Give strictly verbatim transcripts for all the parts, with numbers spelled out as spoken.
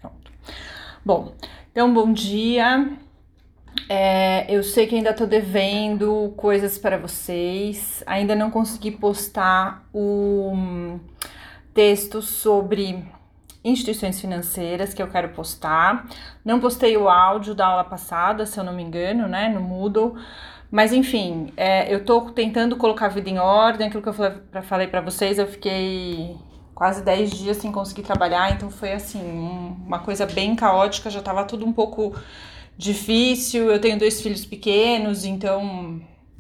Pronto. Bom, então bom dia. É, eu sei que ainda tô devendo coisas para vocês. Ainda não consegui postar o texto sobre instituições financeiras que eu quero postar. Não postei o áudio da aula passada, se eu não me engano, né, no Moodle. Mas enfim, é, eu tô tentando colocar a vida em ordem. Aquilo que eu falei para vocês, eu fiquei quase dez dias sem conseguir trabalhar, então foi assim, um, uma coisa bem caótica, já tava tudo um pouco difícil. Eu tenho dois filhos pequenos, então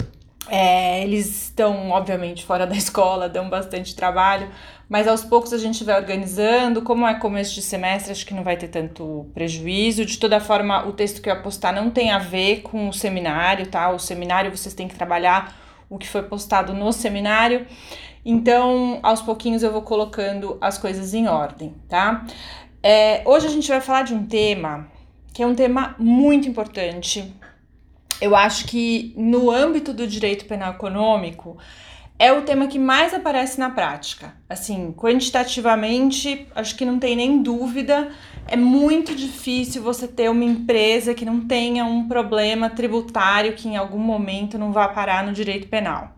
é, eles estão obviamente fora da escola, dão bastante trabalho, mas aos poucos a gente vai organizando. Como é começo de semestre, acho que não vai ter tanto prejuízo. De toda forma, o texto que eu ia postar não tem a ver com o seminário, tá? O seminário vocês têm que trabalhar o que foi postado no seminário. Então, aos pouquinhos eu vou colocando as coisas em ordem, tá? É, hoje a gente vai falar de um tema que é um tema muito importante. Eu acho que no âmbito do direito penal econômico é o tema que mais aparece na prática. Assim, quantitativamente, acho que não tem nem dúvida, é muito difícil você ter uma empresa que não tenha um problema tributário que em algum momento não vá parar no direito penal.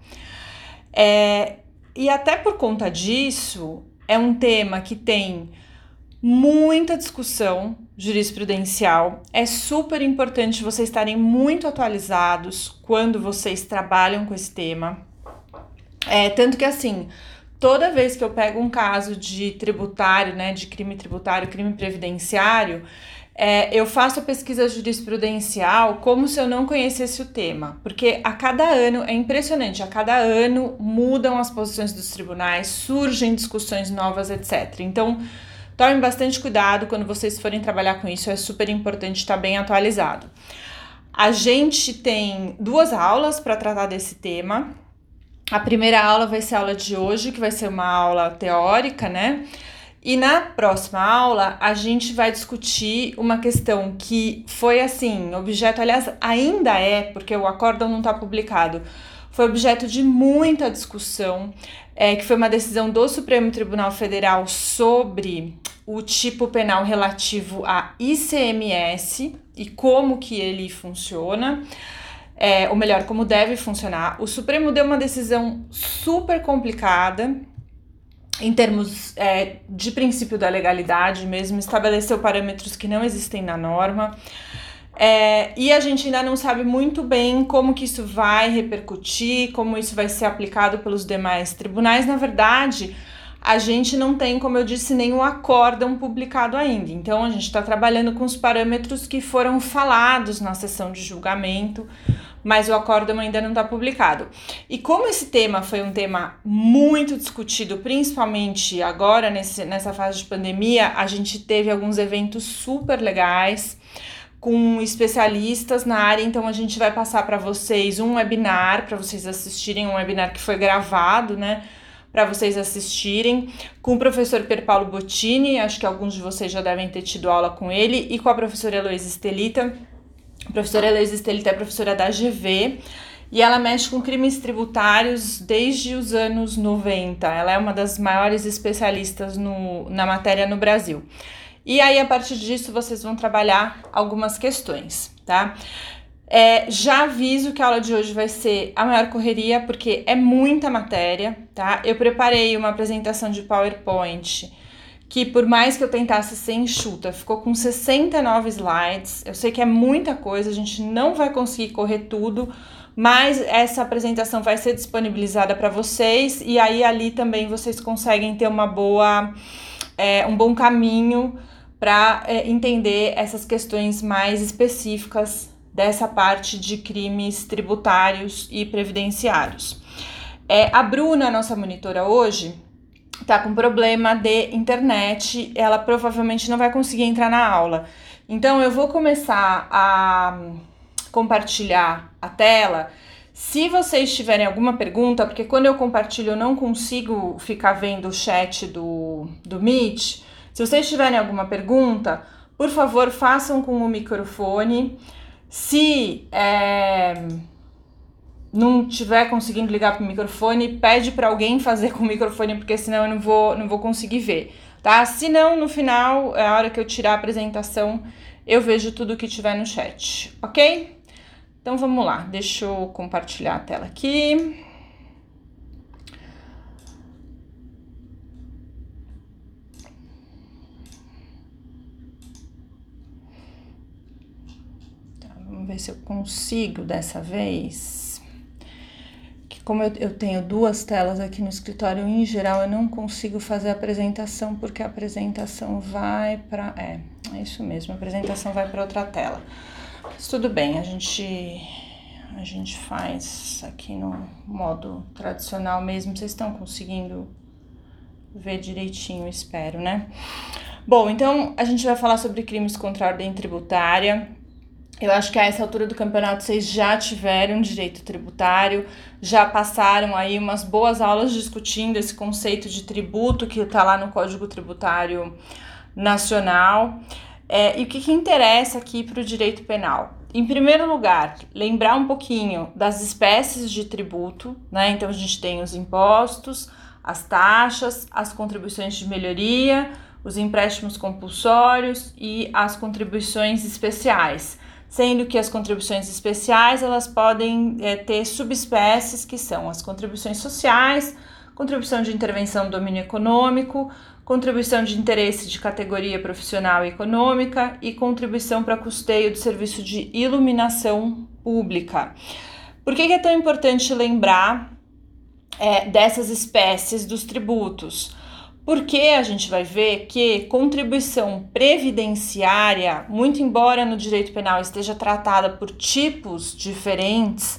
É, e até por conta disso, é um tema que tem muita discussão jurisprudencial. É super importante vocês estarem muito atualizados quando vocês trabalham com esse tema. É, tanto que assim, toda vez que eu pego um caso de tributário, né, de crime tributário, crime previdenciário, é, eu faço a pesquisa jurisprudencial como se eu não conhecesse o tema, porque a cada ano, é impressionante, a cada ano mudam as posições dos tribunais, surgem discussões novas, etcétera. Então, tomem bastante cuidado quando vocês forem trabalhar com isso, é super importante estar bem atualizado. A gente tem duas aulas para tratar desse tema. A primeira aula vai ser a aula de hoje, que vai ser uma aula teórica, né? E na próxima aula, a gente vai discutir uma questão que foi, assim, objeto, aliás, ainda é, porque o acórdão não está publicado, foi objeto de muita discussão, é, que foi uma decisão do Supremo Tribunal Federal sobre o tipo penal relativo a I C M S e como que ele funciona. É, ou melhor, como deve funcionar. O Supremo deu uma decisão super complicada, em termos é, de princípio da legalidade mesmo, estabeleceu parâmetros que não existem na norma, é, e a gente ainda não sabe muito bem como que isso vai repercutir, como isso vai ser aplicado pelos demais tribunais. Na verdade, a gente não tem, como eu disse, nenhum acórdão publicado ainda, então a gente está trabalhando com os parâmetros que foram falados na sessão de julgamento, mas o acórdão ainda não está publicado. E como esse tema foi um tema muito discutido, principalmente agora nesse, nessa fase de pandemia, a gente teve alguns eventos super legais com especialistas na área, então a gente vai passar para vocês um webinar, para vocês assistirem, um webinar que foi gravado, né, para vocês assistirem, com o professor Pier Paolo Bottini, acho que alguns de vocês já devem ter tido aula com ele, e com a professora Heloísa Estelita. A professora Heloísa Estelita é professora da G V e ela mexe com crimes tributários desde os anos noventa. Ela é uma das maiores especialistas no, na matéria no Brasil. E aí, a partir disso, vocês vão trabalhar algumas questões, tá? É, já aviso que a aula de hoje vai ser a maior correria, porque é muita matéria, tá? Eu preparei uma apresentação de PowerPoint que, por mais que eu tentasse ser enxuta, ficou com sessenta e nove slides. Eu sei que é muita coisa, a gente não vai conseguir correr tudo, mas essa apresentação vai ser disponibilizada para vocês, e aí ali também vocês conseguem ter uma boa, é, um bom caminho para é, entender essas questões mais específicas dessa parte de crimes tributários e previdenciários. É, a Bruna, nossa monitora hoje, tá com problema de internet, ela provavelmente não vai conseguir entrar na aula. Então eu vou começar a compartilhar a tela. Se vocês tiverem alguma pergunta, porque quando eu compartilho eu não consigo ficar vendo o chat do, do Meet, se vocês tiverem alguma pergunta, por favor, façam com o microfone. Se é, não tiver conseguindo ligar para o microfone, pede para alguém fazer com o microfone, porque senão eu não vou, não vou conseguir ver. tá? Se não, no final, a hora que eu tirar a apresentação, eu vejo tudo que tiver no chat, ok? Então vamos lá, deixa eu compartilhar a tela aqui. Tá, vamos ver se eu consigo dessa vez. Como eu, eu tenho duas telas aqui no escritório, em geral eu não consigo fazer a apresentação, porque a apresentação vai para... É, é isso mesmo, a apresentação vai para outra tela. Mas tudo bem, a gente, a gente faz aqui no modo tradicional mesmo. Vocês estão conseguindo ver direitinho, espero, né? Bom, então a gente vai falar sobre crimes contra a ordem tributária. Eu acho que a essa altura do campeonato vocês já tiveram direito tributário, já passaram aí umas boas aulas discutindo esse conceito de tributo que está lá no Código Tributário Nacional. É, e o que, que interessa aqui para o direito penal? Em primeiro lugar, lembrar um pouquinho das espécies de tributo, né? Então a gente tem os impostos, as taxas, as contribuições de melhoria, os empréstimos compulsórios e as contribuições especiais. Sendo que as contribuições especiais, elas podem é, ter subespécies, que são as contribuições sociais, contribuição de intervenção no domínio econômico, contribuição de interesse de categoria profissional e econômica e contribuição para custeio do serviço de iluminação pública. Por que, que é tão importante lembrar é, dessas espécies dos tributos? Porque a gente vai ver que contribuição previdenciária, muito embora no direito penal esteja tratada por tipos diferentes,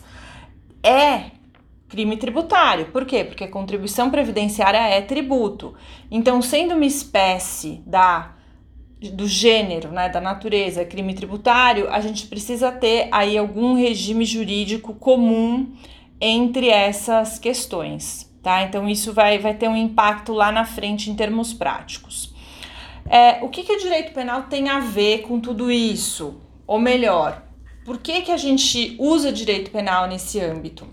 é crime tributário. Por quê? Porque contribuição previdenciária é tributo. Então, sendo uma espécie da, do gênero, né, da natureza, crime tributário, a gente precisa ter aí algum regime jurídico comum entre essas questões. Tá? Então, isso vai, vai ter um impacto lá na frente em termos práticos. É, o que, que o direito penal tem a ver com tudo isso? Ou melhor, por que, que a gente usa direito penal nesse âmbito?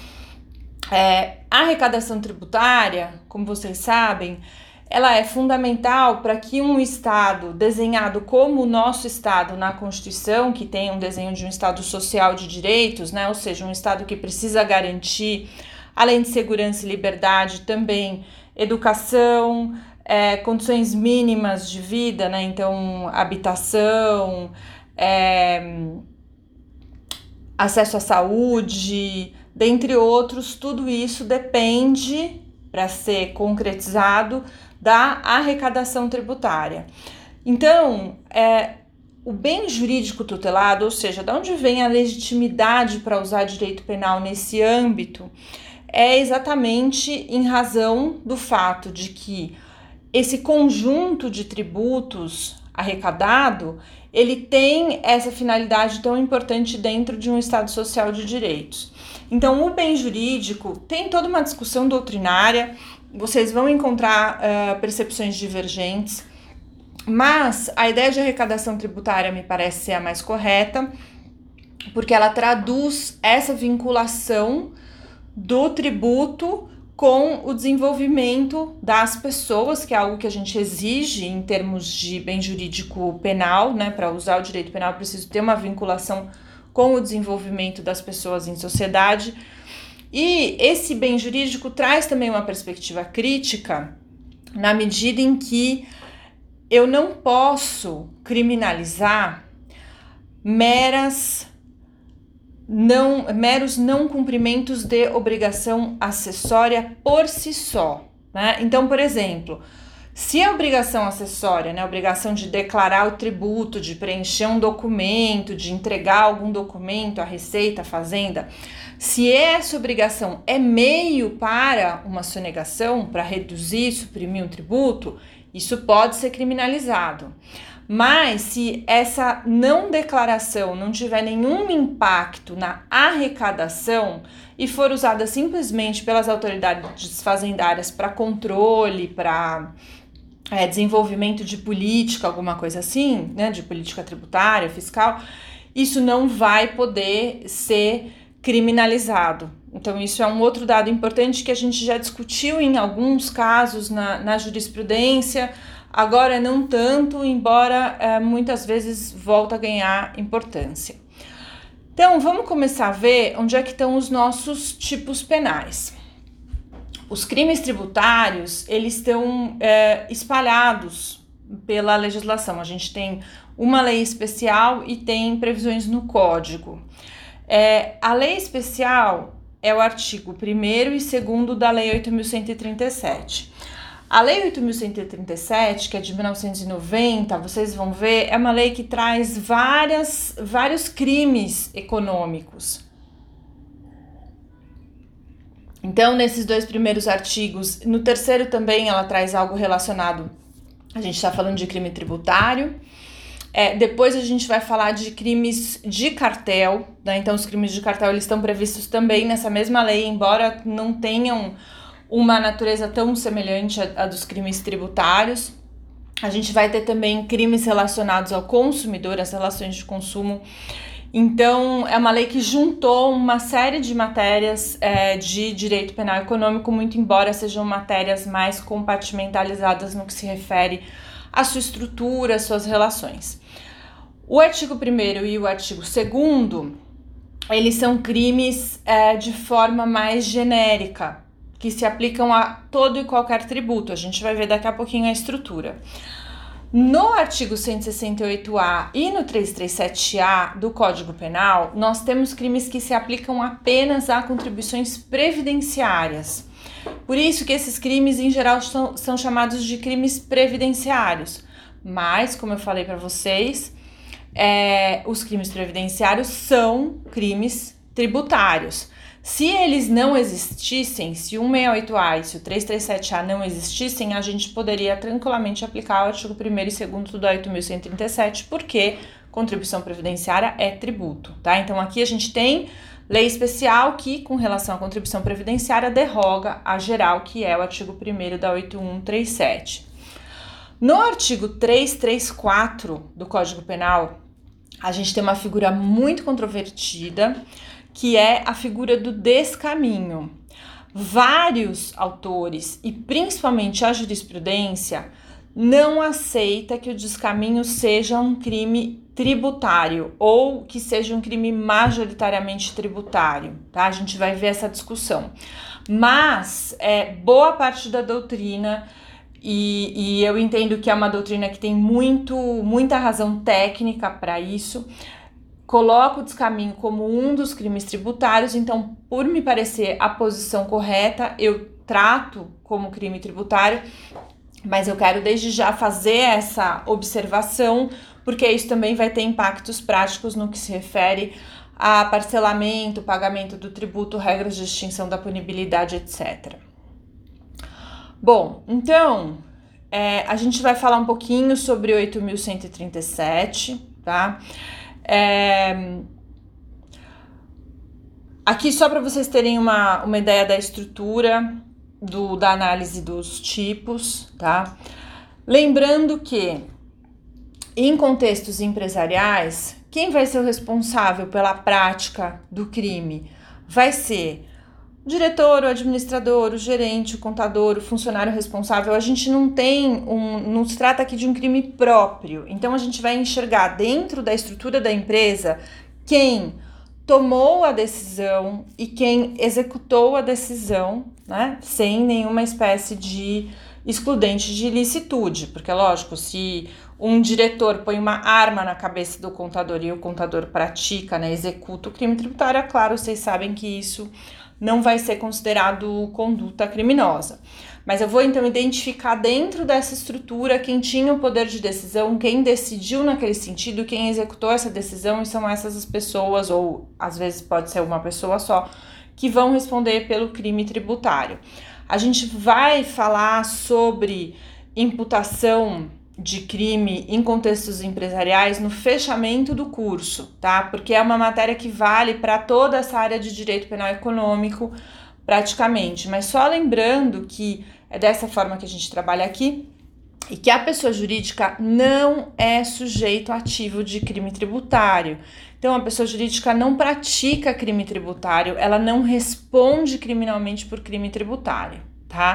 É, a arrecadação tributária, como vocês sabem, ela é fundamental para que um Estado desenhado como o nosso Estado na Constituição, que tem um desenho de um Estado social de direitos, né? Ou seja, um Estado que precisa garantir, além de segurança e liberdade, também educação, é, condições mínimas de vida, né? Então, habitação, é, acesso à saúde, dentre outros. Tudo isso depende, para ser concretizado, da arrecadação tributária. Então, é, o bem jurídico tutelado, ou seja, de onde vem a legitimidade para usar direito penal nesse âmbito, é exatamente em razão do fato de que esse conjunto de tributos arrecadado, ele tem essa finalidade tão importante dentro de um Estado social de direitos. Então, o bem jurídico tem toda uma discussão doutrinária, vocês vão encontrar uh, percepções divergentes, mas a ideia de arrecadação tributária me parece ser a mais correta, porque ela traduz essa vinculação do tributo com o desenvolvimento das pessoas, que é algo que a gente exige em termos de bem jurídico penal, né? Para usar o direito penal, eu preciso ter uma vinculação com o desenvolvimento das pessoas em sociedade. E esse bem jurídico traz também uma perspectiva crítica, na medida em que eu não posso criminalizar meras Não, meros não cumprimentos de obrigação acessória por si só, né? Então, por exemplo, se a obrigação acessória, né, a obrigação de declarar o tributo, de preencher um documento, de entregar algum documento à Receita, à Fazenda, se essa obrigação é meio para uma sonegação, para reduzir, suprimir um tributo, isso pode ser criminalizado. Mas se essa não declaração não tiver nenhum impacto na arrecadação e for usada simplesmente pelas autoridades fazendárias para controle, para é, desenvolvimento de política, alguma coisa assim, né, de política tributária, fiscal, isso não vai poder ser criminalizado. Então, isso é um outro dado importante que a gente já discutiu em alguns casos na, na jurisprudência. agora não tanto, embora é, muitas vezes volta a ganhar importância. Então, vamos começar a ver onde é que estão os nossos tipos penais. Os crimes tributários, eles estão é, espalhados pela legislação. A gente tem uma lei especial e tem previsões no Código. É, a lei especial é o artigo primeiro e segundo da Lei oito mil cento e trinta e sete. A Lei oito mil cento e trinta e sete, que é de mil novecentos e noventa, vocês vão ver, é uma lei que traz várias, vários crimes econômicos. Então, nesses dois primeiros artigos, no terceiro também ela traz algo relacionado, a gente está falando de crime tributário. É, depois a gente vai falar de crimes de cartel, né? Então os crimes de cartel eles estão previstos também nessa mesma lei, embora não tenham uma natureza tão semelhante à, à dos crimes tributários. A gente vai ter também crimes relacionados ao consumidor, as relações de consumo. Então, é uma lei que juntou uma série de matérias é, de direito penal econômico, muito embora sejam matérias mais compartimentalizadas no que se refere à sua estrutura, às suas relações. O artigo primeiro e o artigo segundo, eles são crimes é, de forma mais genérica, que se aplicam a todo e qualquer tributo. A gente vai ver daqui a pouquinho a estrutura. No artigo cento e sessenta e oito A e no trezentos e trinta e sete A do Código Penal, nós temos crimes que se aplicam apenas a contribuições previdenciárias. Por isso que esses crimes, em geral, são, são chamados de crimes previdenciários. Mas, como eu falei para vocês, é, os crimes previdenciários são crimes tributários. Se eles não existissem, se o cento e sessenta e oito A e se o trezentos e trinta e sete A não existissem, a gente poderia tranquilamente aplicar o artigo primeiro e segundo da oito mil cento e trinta e sete, porque contribuição previdenciária é tributo, tá? Então aqui a gente tem lei especial que, com relação à contribuição previdenciária, derroga a geral, que é o artigo primeiro da oito mil cento e trinta e sete. No artigo trezentos e trinta e quatro do Código Penal, a gente tem uma figura muito controvertida, que é a figura do descaminho. Vários autores, e principalmente a jurisprudência, não aceita que o descaminho seja um crime tributário ou que seja um crime majoritariamente tributário, tá? A gente vai ver essa discussão. Mas é, boa parte da doutrina, e, e eu entendo que é uma doutrina que tem muito, muita razão técnica para isso, coloca o descaminho como um dos crimes tributários. Então, por me parecer a posição correta, eu trato como crime tributário, mas eu quero desde já fazer essa observação, porque isso também vai ter impactos práticos no que se refere a parcelamento, pagamento do tributo, regras de extinção da punibilidade, etcétera. Bom, então, é, a gente vai falar um pouquinho sobre oito mil cento e trinta e sete, tá? É... Aqui só para vocês terem uma, uma ideia da estrutura do, da análise dos tipos, tá? Lembrando que em contextos empresariais, quem vai ser o responsável pela prática do crime? Vai ser o diretor, o administrador, o gerente, o contador, o funcionário responsável. A gente não tem um, não se trata aqui de um crime próprio. Então a gente vai enxergar dentro da estrutura da empresa quem tomou a decisão e quem executou a decisão, né, sem nenhuma espécie de excludente de ilicitude, porque lógico, se um diretor põe uma arma na cabeça do contador e o contador pratica, né, executa o crime tributário, é claro, vocês sabem que isso não vai ser considerado conduta criminosa. Mas eu vou então identificar dentro dessa estrutura quem tinha o poder de decisão, quem decidiu naquele sentido, quem executou essa decisão, e são essas as pessoas, ou às vezes pode ser uma pessoa só, que vão responder pelo crime tributário. A gente vai falar sobre imputação de crime em contextos empresariais no fechamento do curso, tá? Porque é uma matéria que vale para toda essa área de direito penal econômico, praticamente. Mas só lembrando que é dessa forma que a gente trabalha aqui e que a pessoa jurídica não é sujeito ativo de crime tributário. Então, a pessoa jurídica não pratica crime tributário, ela não responde criminalmente por crime tributário, tá?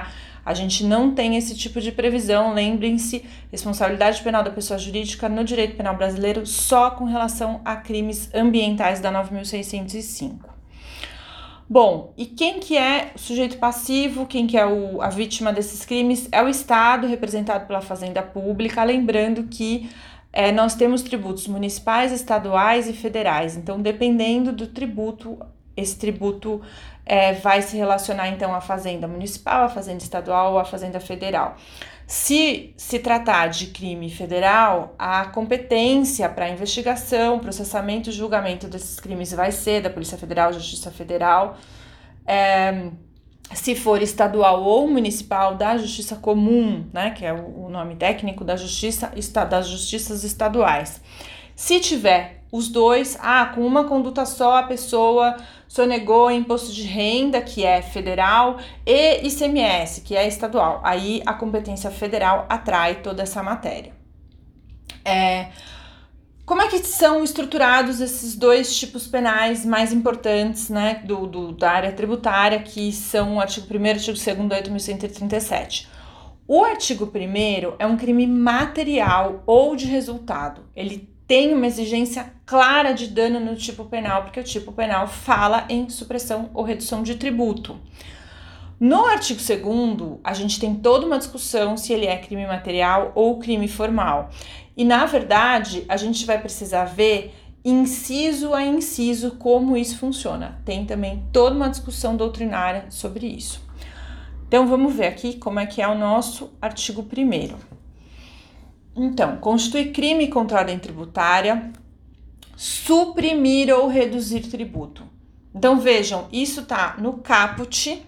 A gente não tem esse tipo de previsão, lembrem-se, responsabilidade penal da pessoa jurídica no direito penal brasileiro só com relação a crimes ambientais da nove mil seiscentos e cinco. Bom, e quem que é o sujeito passivo, quem que é o, a vítima desses crimes? É o Estado, representado pela Fazenda Pública, lembrando que é, nós temos tributos municipais, estaduais e federais, então dependendo do tributo, esse tributo é, vai se relacionar então à Fazenda Municipal, à Fazenda Estadual ou à Fazenda Federal. Se se tratar de crime federal, a competência para investigação, processamento e julgamento desses crimes vai ser da Polícia Federal, Justiça Federal. É, se for estadual ou municipal, da Justiça Comum, né, que é o nome técnico da justiça, das justiças estaduais. Se tiver os dois, ah, com uma conduta só a pessoa sonegou imposto de renda, que é federal, e I C M S, que é estadual. Aí a competência federal atrai toda essa matéria. É, como é que são estruturados esses dois tipos penais mais importantes, né, do, do, da área tributária, que são o artigo primeiro e o artigo segundo, oito mil cento e trinta e sete? O artigo primeiro é um crime material ou de resultado. Ele tem uma exigência clara de dano no tipo penal, porque o tipo penal fala em supressão ou redução de tributo. No artigo segundo, a gente tem toda uma discussão se ele é crime material ou crime formal. E, na verdade, a gente vai precisar ver inciso a inciso como isso funciona. Tem também toda uma discussão doutrinária sobre isso. Então, vamos ver aqui como é que é o nosso artigo primeiro. Então, constitui crime contra a ordem tributária, suprimir ou reduzir tributo. Então, vejam, isso tá no caput,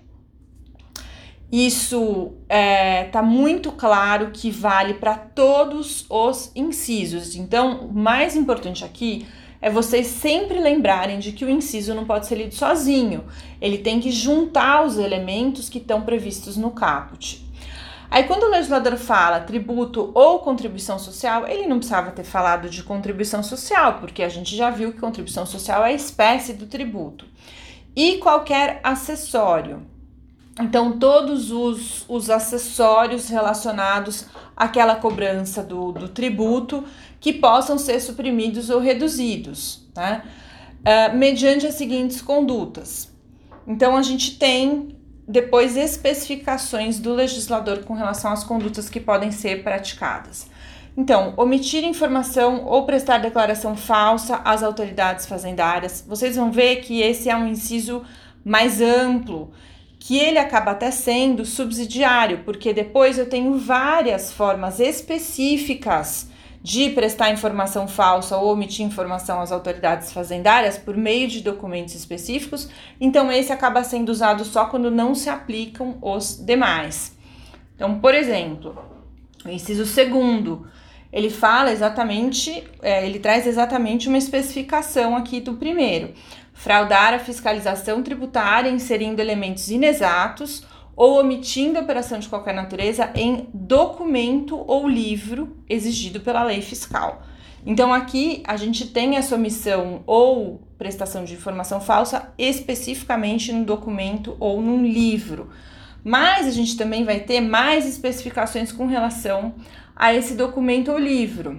isso é, tá muito claro que vale para todos os incisos. Então, o mais importante aqui é vocês sempre lembrarem de que o inciso não pode ser lido sozinho, ele tem que juntar os elementos que estão previstos no caput. Aí, quando o legislador fala tributo ou contribuição social, ele não precisava ter falado de contribuição social, porque a gente já viu que contribuição social é a espécie do tributo. E qualquer acessório. Então, todos os, os acessórios relacionados àquela cobrança do, do tributo que possam ser suprimidos ou reduzidos, né? Uh, mediante as seguintes condutas. Então, a gente tem depois especificações do legislador com relação às condutas que podem ser praticadas. Então, omitir informação ou prestar declaração falsa às autoridades fazendárias. Vocês vão ver que esse é um inciso mais amplo, que ele acaba até sendo subsidiário, porque depois eu tenho várias formas específicas de prestar informação falsa ou omitir informação às autoridades fazendárias por meio de documentos específicos, então esse acaba sendo usado só quando não se aplicam os demais. Então, por exemplo, o inciso segundo, ele fala exatamente, é, ele traz exatamente uma especificação aqui do primeiro. Fraudar a fiscalização tributária inserindo elementos inexatos ou omitindo operação de qualquer natureza em documento ou livro exigido pela lei fiscal. Então, aqui a gente tem essa omissão ou prestação de informação falsa especificamente no documento ou num livro. Mas a gente também vai ter mais especificações com relação a esse documento ou livro.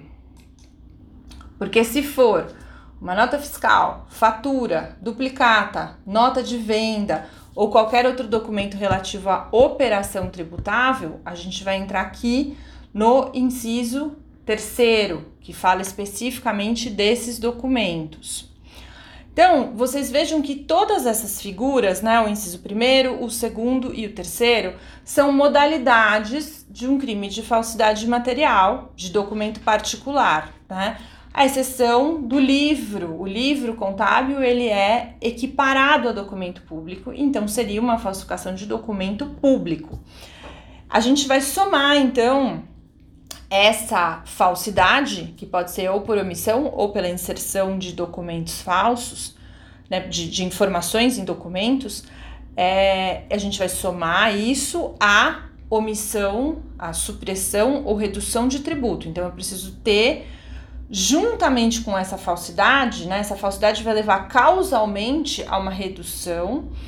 Porque se for uma nota fiscal, fatura, duplicata, nota de venda ou qualquer outro documento relativo à operação tributável, a gente vai entrar aqui no inciso terceiro, que fala especificamente desses documentos. Então, vocês vejam que todas essas figuras, né, o inciso primeiro, o segundo e o terceiro, são modalidades de um crime de falsidade material, de documento particular, né? A exceção do livro. O livro contábil, ele é equiparado a documento público, então seria uma falsificação de documento público. A gente vai somar, então, essa falsidade, que pode ser ou por omissão ou pela inserção de documentos falsos, né, de, de informações em documentos, é, a gente vai somar isso à omissão, à supressão ou redução de tributo. Então, eu preciso ter, juntamente com essa falsidade, né, essa falsidade vai levar causalmente a uma redução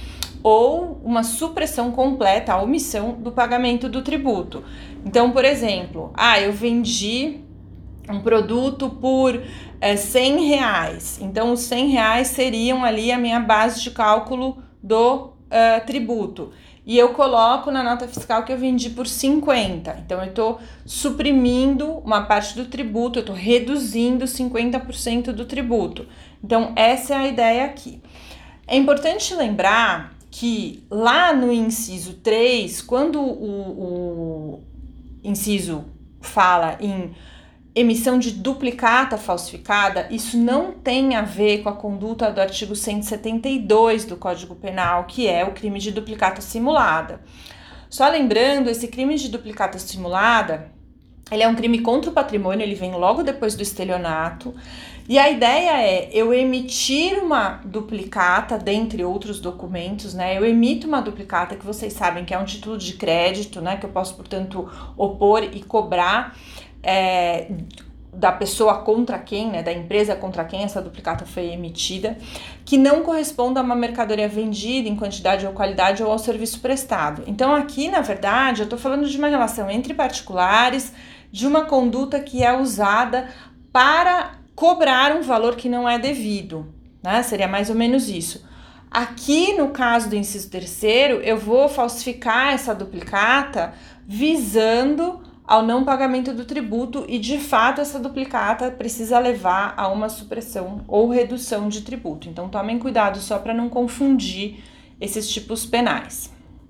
ou uma supressão completa, a omissão do pagamento do tributo. Então, por exemplo, ah, eu vendi um produto por é, cem reais, então os cem reais seriam ali a minha base de cálculo do uh, tributo, e eu coloco na nota fiscal que eu vendi por cinquenta, então eu estou suprimindo uma parte do tributo, eu estou reduzindo cinquenta por cento do tributo. Então essa é a ideia aqui. É importante lembrar que lá no inciso três, quando o, o inciso fala em emissão de duplicata falsificada, isso não tem a ver com a conduta do artigo cento e setenta e dois do Código Penal, que é o crime de duplicata simulada. Só lembrando, esse crime de duplicata simulada, ele é um crime contra o patrimônio, ele vem logo depois do estelionato, e a ideia é eu emitir uma duplicata, dentre outros documentos, né? Eu emito uma duplicata que vocês sabem que é um título de crédito, né? Que eu posso, portanto, opor e cobrar É, da pessoa contra quem, né, da empresa contra quem essa duplicata foi emitida, que não corresponda a uma mercadoria vendida em quantidade ou qualidade ou ao serviço prestado. Então aqui, na verdade, eu estou falando de uma relação entre particulares, de uma conduta que é usada para cobrar um valor que não é devido, né? Seria mais ou menos isso. Aqui, no caso do inciso terceiro, eu vou falsificar essa duplicata visando ao não pagamento do tributo e, de fato, essa duplicata precisa levar a uma supressão ou redução de tributo. Então, tomem cuidado só para não confundir esses tipos penais.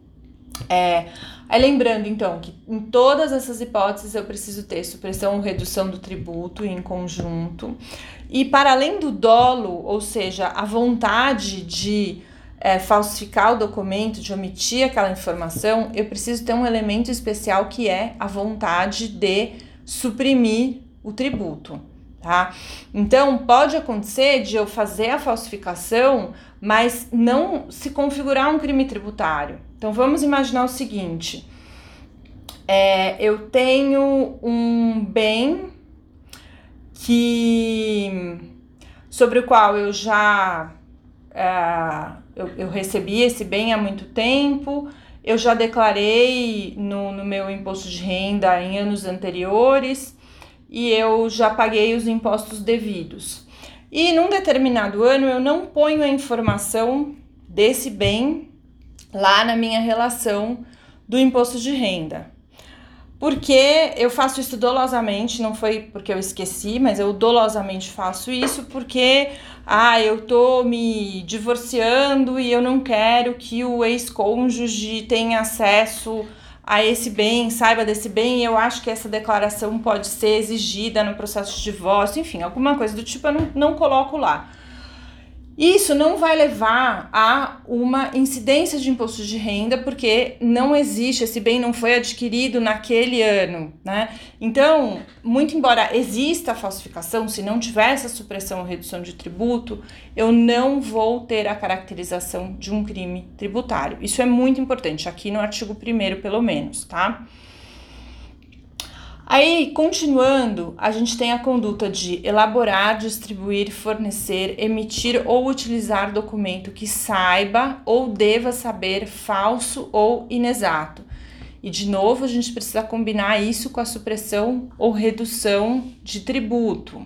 É, é, lembrando, então, que em todas essas hipóteses eu preciso ter supressão ou redução do tributo em conjunto. E, para além do dolo, ou seja, a vontade de É, falsificar o documento, de omitir aquela informação, eu preciso ter um elemento especial que é a vontade de suprimir o tributo, tá? Então, pode acontecer de eu fazer a falsificação, mas não se configurar um crime tributário. Então, vamos imaginar o seguinte, é, eu tenho um bem que, sobre o qual eu já... É, Eu, eu recebi esse bem há muito tempo, eu já declarei no, no meu imposto de renda em anos anteriores e eu já paguei os impostos devidos. E num determinado ano eu não ponho a informação desse bem lá na minha relação do imposto de renda. Porque eu faço isso dolosamente, não foi porque eu esqueci, mas eu dolosamente faço isso porque ah, eu tô me divorciando e eu não quero que o ex-cônjuge tenha acesso a esse bem, saiba desse bem, e eu acho que essa declaração pode ser exigida no processo de divórcio, enfim, alguma coisa do tipo eu não, não coloco lá. Isso não vai levar a uma incidência de imposto de renda, porque não existe, esse bem não foi adquirido naquele ano, né? Então, muito embora exista a falsificação, se não tiver essa supressão ou redução de tributo, eu não vou ter a caracterização de um crime tributário. Isso é muito importante, aqui no artigo primeiro, pelo menos, tá? Aí, continuando, a gente tem a conduta de elaborar, distribuir, fornecer, emitir ou utilizar documento que saiba ou deva saber falso ou inexato. E, de novo, a gente precisa combinar isso com a supressão ou redução de tributo.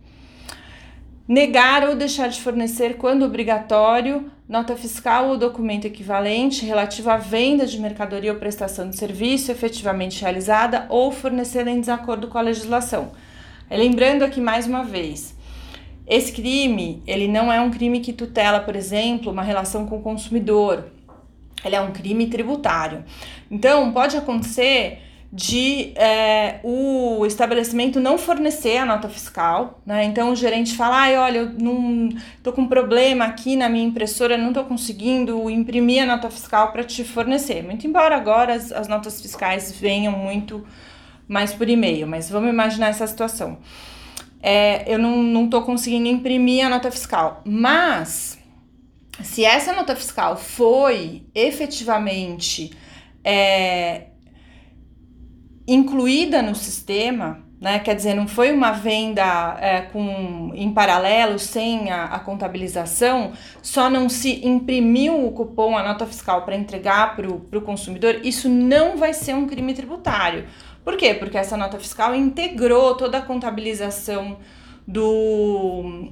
Negar ou deixar de fornecer, quando obrigatório, nota fiscal ou documento equivalente relativo à venda de mercadoria ou prestação de serviço efetivamente realizada ou fornecê-la em desacordo com a legislação. Lembrando aqui mais uma vez, esse crime, ele não é um crime que tutela, por exemplo, uma relação com o consumidor. Ele é um crime tributário. Então, pode acontecer de é, o estabelecimento não fornecer a nota fiscal, né? Então o gerente fala, ai, olha, eu não tô com um problema aqui na minha impressora, não tô conseguindo imprimir a nota fiscal para te fornecer. Muito embora agora as, as notas fiscais venham muito mais por e-mail, mas vamos imaginar essa situação. É, eu não, não tô conseguindo imprimir a nota fiscal, mas se essa nota fiscal foi efetivamente é, incluída no sistema, né? Quer dizer, não foi uma venda é, com, em paralelo, sem a, a contabilização, só não se imprimiu o cupom, a nota fiscal para entregar para o consumidor, isso não vai ser um crime tributário. Por quê? Porque essa nota fiscal integrou toda a contabilização do,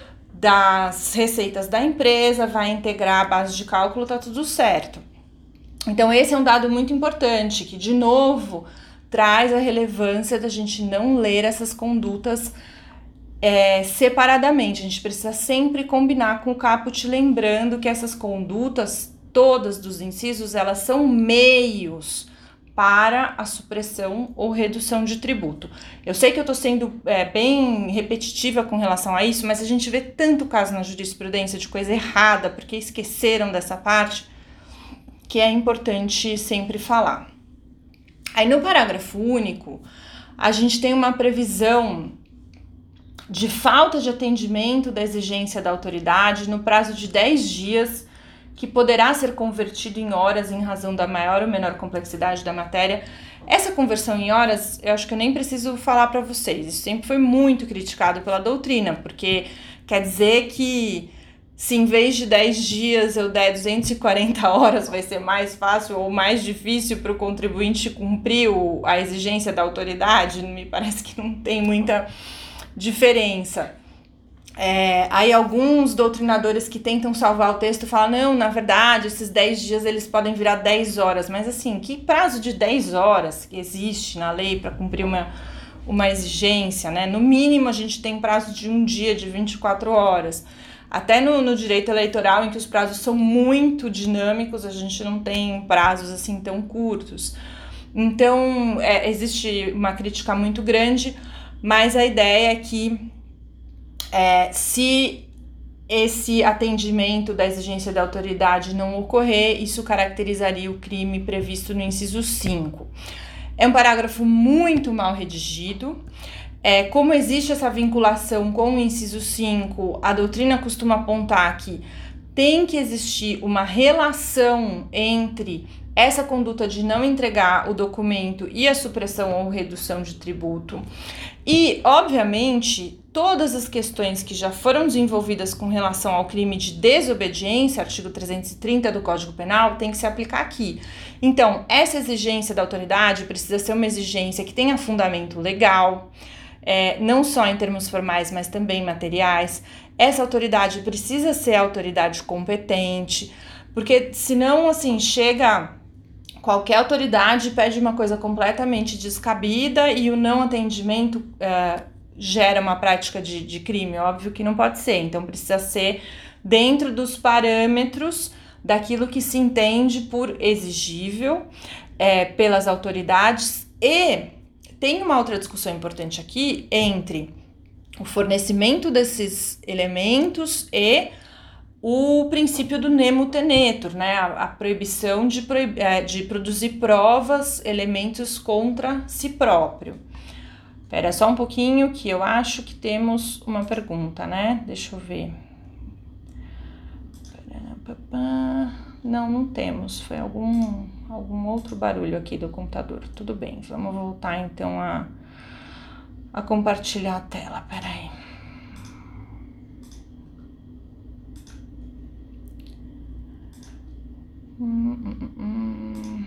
das receitas da empresa, vai integrar a base de cálculo, tá tudo certo. Então esse é um dado muito importante, que de novo traz a relevância da gente não ler essas condutas é, separadamente. A gente precisa sempre combinar com o caput, lembrando que essas condutas, todas dos incisos, elas são meios para a supressão ou redução de tributo. Eu sei que eu estou sendo é, bem repetitiva com relação a isso, mas a gente vê tanto caso na jurisprudência de coisa errada, porque esqueceram dessa parte, que é importante sempre falar. Aí no parágrafo único, a gente tem uma previsão de falta de atendimento da exigência da autoridade no prazo de dez dias, que poderá ser convertido em horas em razão da maior ou menor complexidade da matéria. Essa conversão em horas, eu acho que eu nem preciso falar para vocês, isso sempre foi muito criticado pela doutrina, porque quer dizer que se em vez de dez dias eu der duzentas e quarenta horas, vai ser mais fácil ou mais difícil para o contribuinte cumprir o, a exigência da autoridade? Me parece que não tem muita diferença. É, aí alguns doutrinadores que tentam salvar o texto falam, não, na verdade, esses dez dias eles podem virar dez horas, mas assim, que prazo de dez horas que existe na lei para cumprir uma, uma exigência, né? No mínimo a gente tem prazo de um dia, de vinte e quatro horas. Até no, no direito eleitoral, em que os prazos são muito dinâmicos, a gente não tem prazos assim tão curtos. Então, é, existe uma crítica muito grande, mas a ideia é que é, se esse atendimento da exigência da autoridade não ocorrer, isso caracterizaria o crime previsto no inciso cinco. É um parágrafo muito mal redigido. É, como existe essa vinculação com o inciso cinco, a doutrina costuma apontar que tem que existir uma relação entre essa conduta de não entregar o documento e a supressão ou redução de tributo. E, obviamente, todas as questões que já foram desenvolvidas com relação ao crime de desobediência, artigo trezentos e trinta do Código Penal, tem que se aplicar aqui. Então, essa exigência da autoridade precisa ser uma exigência que tenha fundamento legal, É, não só em termos formais, mas também materiais. Essa autoridade precisa ser a autoridade competente, porque senão, assim, chega qualquer autoridade e pede uma coisa completamente descabida e o não atendimento é, gera uma prática de, de crime. Óbvio que não pode ser, então precisa ser dentro dos parâmetros daquilo que se entende por exigível é, pelas autoridades. E tem uma outra discussão importante aqui entre o fornecimento desses elementos e o princípio do nemo tenetur, né? A, a proibição de, proib... de produzir provas, elementos contra si próprio. Espera só um pouquinho que eu acho que temos uma pergunta, né? Deixa eu ver. Não, não temos. Foi algum... algum outro barulho aqui do computador. Tudo bem, vamos voltar então a, a compartilhar a tela. Peraí. Hum, hum, hum.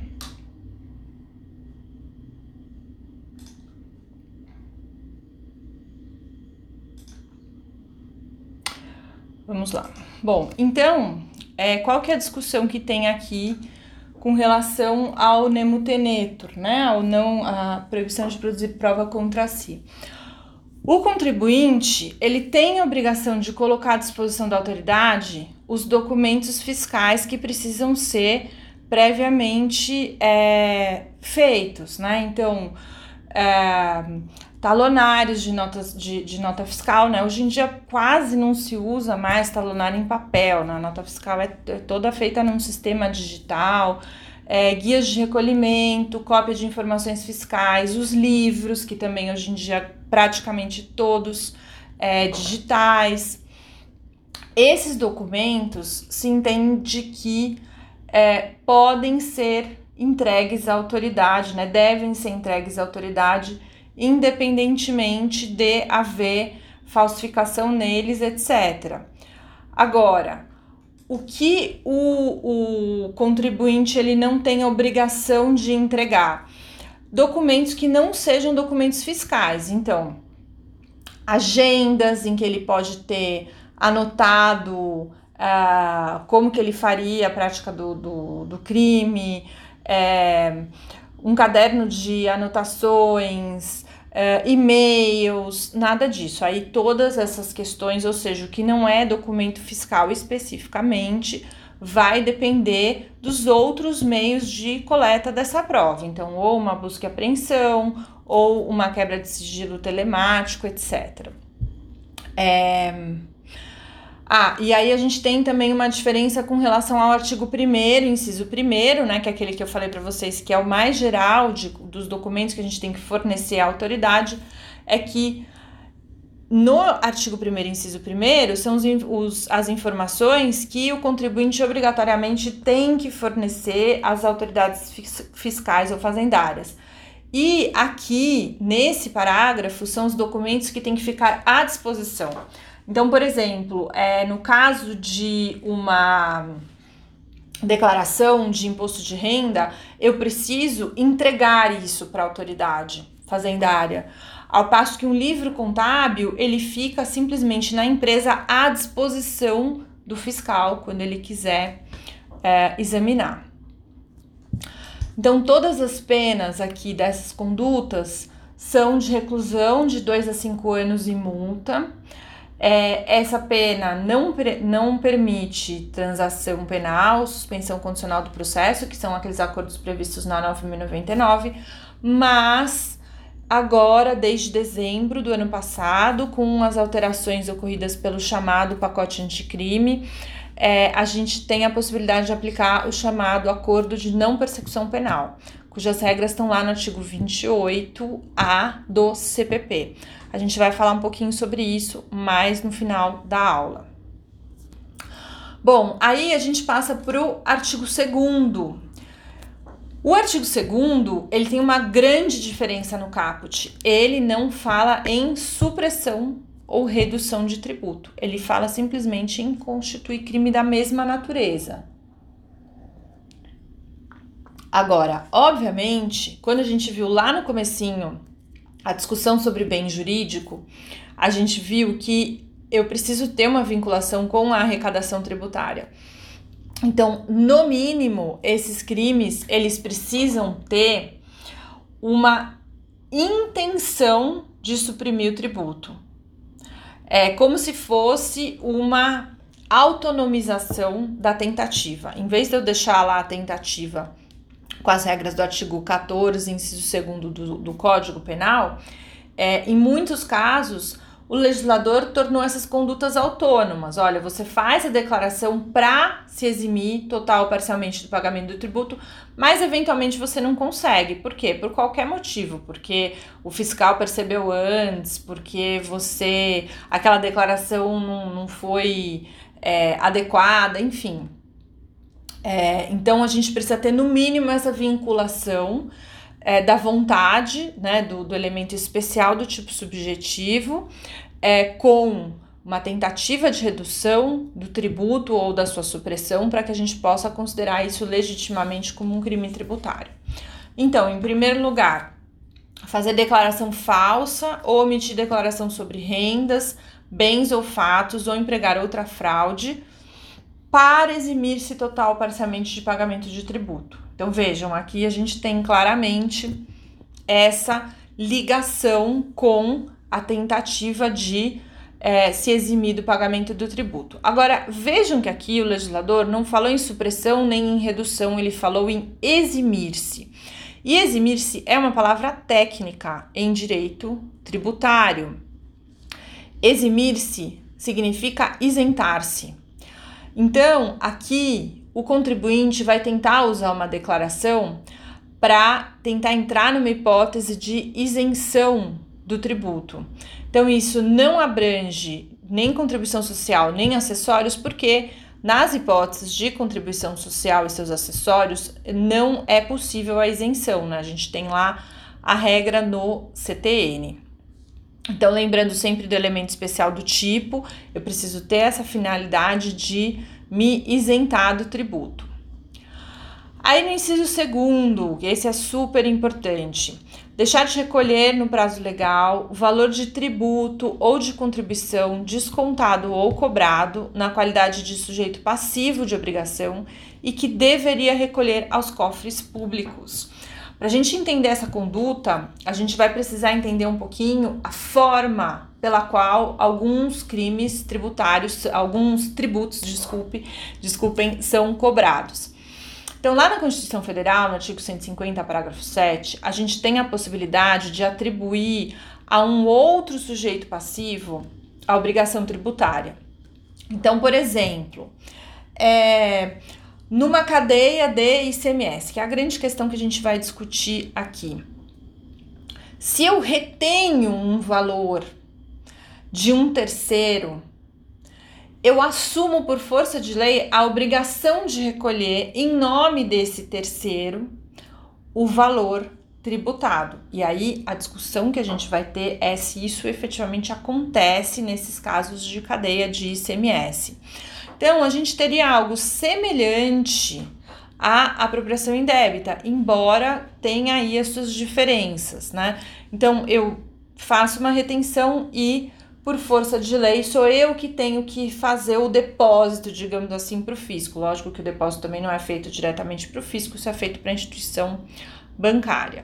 Vamos lá. Bom, então, é, qual que é a discussão que tem aqui com relação ao nemo tenetur, né, ao não, a proibição de produzir prova contra si? O contribuinte, ele tem a obrigação de colocar à disposição da autoridade os documentos fiscais que precisam ser previamente é, feitos, né? Então, é, talonários de, notas, de, de nota fiscal, né? Hoje em dia quase não se usa mais talonário em papel, né? A nota fiscal é, é toda feita num sistema digital, é, guias de recolhimento, cópia de informações fiscais, os livros, que também hoje em dia praticamente todos é, digitais. Esses documentos se entende que é, podem ser entregues à autoridade, né? Devem ser entregues à autoridade independentemente de haver falsificação neles, etcétera. Agora, o que o, o contribuinte ele não tem a obrigação de entregar? Documentos que não sejam documentos fiscais. Então, agendas em que ele pode ter anotado uh, como que ele faria a prática do, do, do crime, é, um caderno de anotações, uh, e-mails, nada disso. Aí todas essas questões, ou seja, o que não é documento fiscal especificamente, vai depender dos outros meios de coleta dessa prova. Então, ou uma busca e apreensão, ou uma quebra de sigilo telemático, etcétera. É... Ah, e aí a gente tem também uma diferença com relação ao artigo primeiro, inciso primeiro, né, que é aquele que eu falei para vocês, que é o mais geral de, dos documentos que a gente tem que fornecer à autoridade, é que no artigo primeiro, inciso primeiro, são os, os, as informações que o contribuinte obrigatoriamente tem que fornecer às autoridades fiscais ou fazendárias. E aqui, nesse parágrafo, são os documentos que têm que ficar à disposição. Então, por exemplo, é, no caso de uma declaração de imposto de renda, eu preciso entregar isso para a autoridade fazendária. Ao passo que um livro contábil, ele fica simplesmente na empresa à disposição do fiscal, quando ele quiser é, examinar. Então, todas as penas aqui dessas condutas são de reclusão de dois a cinco anos e multa. É, essa pena não, não permite transação penal, suspensão condicional do processo, que são aqueles acordos previstos na nove mil e noventa e nove, mas agora, desde dezembro do ano passado, com as alterações ocorridas pelo chamado pacote anticrime, é, a gente tem a possibilidade de aplicar o chamado acordo de não persecução penal, cujas regras estão lá no artigo vinte e oito A do C P P. A gente vai falar um pouquinho sobre isso mais no final da aula. Bom, aí a gente passa para o artigo segundo. O artigo segundo, ele tem uma grande diferença no caput. Ele não fala em supressão ou redução de tributo. Ele fala simplesmente em constituir crime da mesma natureza. Agora, obviamente, quando a gente viu lá no comecinho a discussão sobre bem jurídico, a gente viu que eu preciso ter uma vinculação com a arrecadação tributária. Então, no mínimo, esses crimes, eles precisam ter uma intenção de suprimir o tributo. É como se fosse uma autonomização da tentativa. Em vez de eu deixar lá a tentativa com as regras do artigo quatorze, inciso segundo do, do Código Penal, é, em muitos casos, o legislador tornou essas condutas autônomas. Olha, você faz a declaração para se eximir total ou parcialmente do pagamento do tributo, mas eventualmente você não consegue. Por quê? Por qualquer motivo. Porque o fiscal percebeu antes, porque você, aquela declaração não, não foi é, adequada, enfim. É, então a gente precisa ter no mínimo essa vinculação É, da vontade, né, do, do elemento especial do tipo subjetivo, é, com uma tentativa de redução do tributo ou da sua supressão, para que a gente possa considerar isso legitimamente como um crime tributário. Então, em primeiro lugar, fazer declaração falsa ou omitir declaração sobre rendas, bens ou fatos, ou empregar outra fraude para eximir-se total ou parcialmente de pagamento de tributo. Então, vejam, aqui a gente tem claramente essa ligação com a tentativa de é, se eximir do pagamento do tributo. Agora, vejam que aqui o legislador não falou em supressão nem em redução, ele falou em eximir-se. E eximir-se é uma palavra técnica em direito tributário. Eximir-se significa isentar-se. Então, aqui o contribuinte vai tentar usar uma declaração para tentar entrar numa hipótese de isenção do tributo. Então, isso não abrange nem contribuição social, nem acessórios, porque nas hipóteses de contribuição social e seus acessórios não é possível a isenção, né? A gente tem lá a regra no C T N. Então, lembrando sempre do elemento especial do tipo, eu preciso ter essa finalidade de me isentar do tributo. Aí no inciso segundo, esse é super importante, deixar de recolher no prazo legal o valor de tributo ou de contribuição descontado ou cobrado na qualidade de sujeito passivo de obrigação e que deveria recolher aos cofres públicos. Para a gente entender essa conduta, a gente vai precisar entender um pouquinho a forma pela qual alguns crimes tributários, alguns tributos, desculpe, desculpem, são cobrados. Então, lá na Constituição Federal, no artigo cento e cinquenta, parágrafo sete, a gente tem a possibilidade de atribuir a um outro sujeito passivo a obrigação tributária. Então, por exemplo, é, numa cadeia de I C M S, que é a grande questão que a gente vai discutir aqui. Se eu retenho um valor de um terceiro, eu assumo por força de lei a obrigação de recolher em nome desse terceiro o valor tributado. E aí a discussão que a gente vai ter é se isso efetivamente acontece nesses casos de cadeia de I C M S. Então, a gente teria algo semelhante à apropriação indébita, embora tenha aí as suas diferenças, né? Então, eu faço uma retenção e, por força de lei, sou eu que tenho que fazer o depósito, digamos assim, para o fisco. Lógico que o depósito também não é feito diretamente para o fisco, isso é feito para a instituição bancária.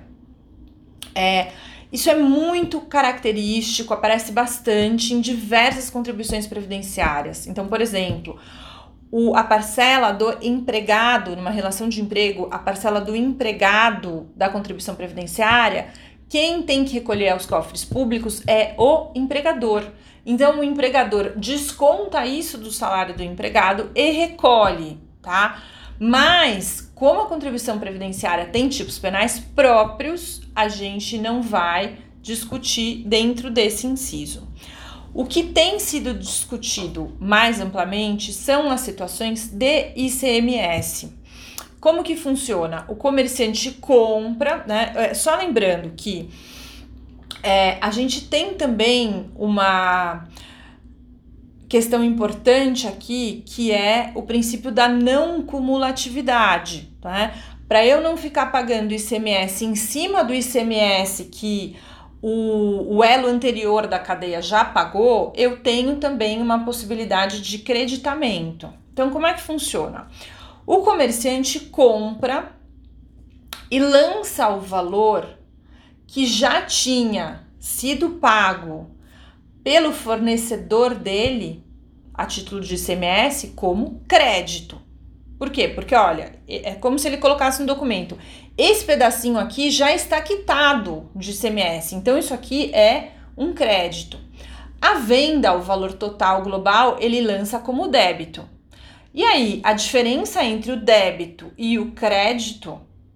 É, isso é muito característico, aparece bastante em diversas contribuições previdenciárias. Então, por exemplo, o, a parcela do empregado, numa relação de emprego, a parcela do empregado da contribuição previdenciária, quem tem que recolher aos cofres públicos é o empregador. Então, o empregador desconta isso do salário do empregado e recolhe, tá? Mas, como a contribuição previdenciária tem tipos penais próprios, a gente não vai discutir dentro desse inciso. O que tem sido discutido mais amplamente são as situações de I C M S. Como que funciona? O comerciante compra, né? Só lembrando que é, a gente tem também uma questão importante aqui, que é o princípio da não cumulatividade, tá? Para eu não ficar pagando I C M S em cima do I C M S que o, o elo anterior da cadeia já pagou, eu tenho também uma possibilidade de creditamento. Então, como é que funciona? O comerciante compra e lança o valor que já tinha sido pago pelo fornecedor dele, a título de I C M S, como crédito. Por quê? Porque, olha, é como se ele colocasse no documento, esse pedacinho aqui já está quitado de I C M S, então isso aqui é um crédito. A venda, o valor total global, ele lança como débito. E aí, a diferença entre o débito e o crédito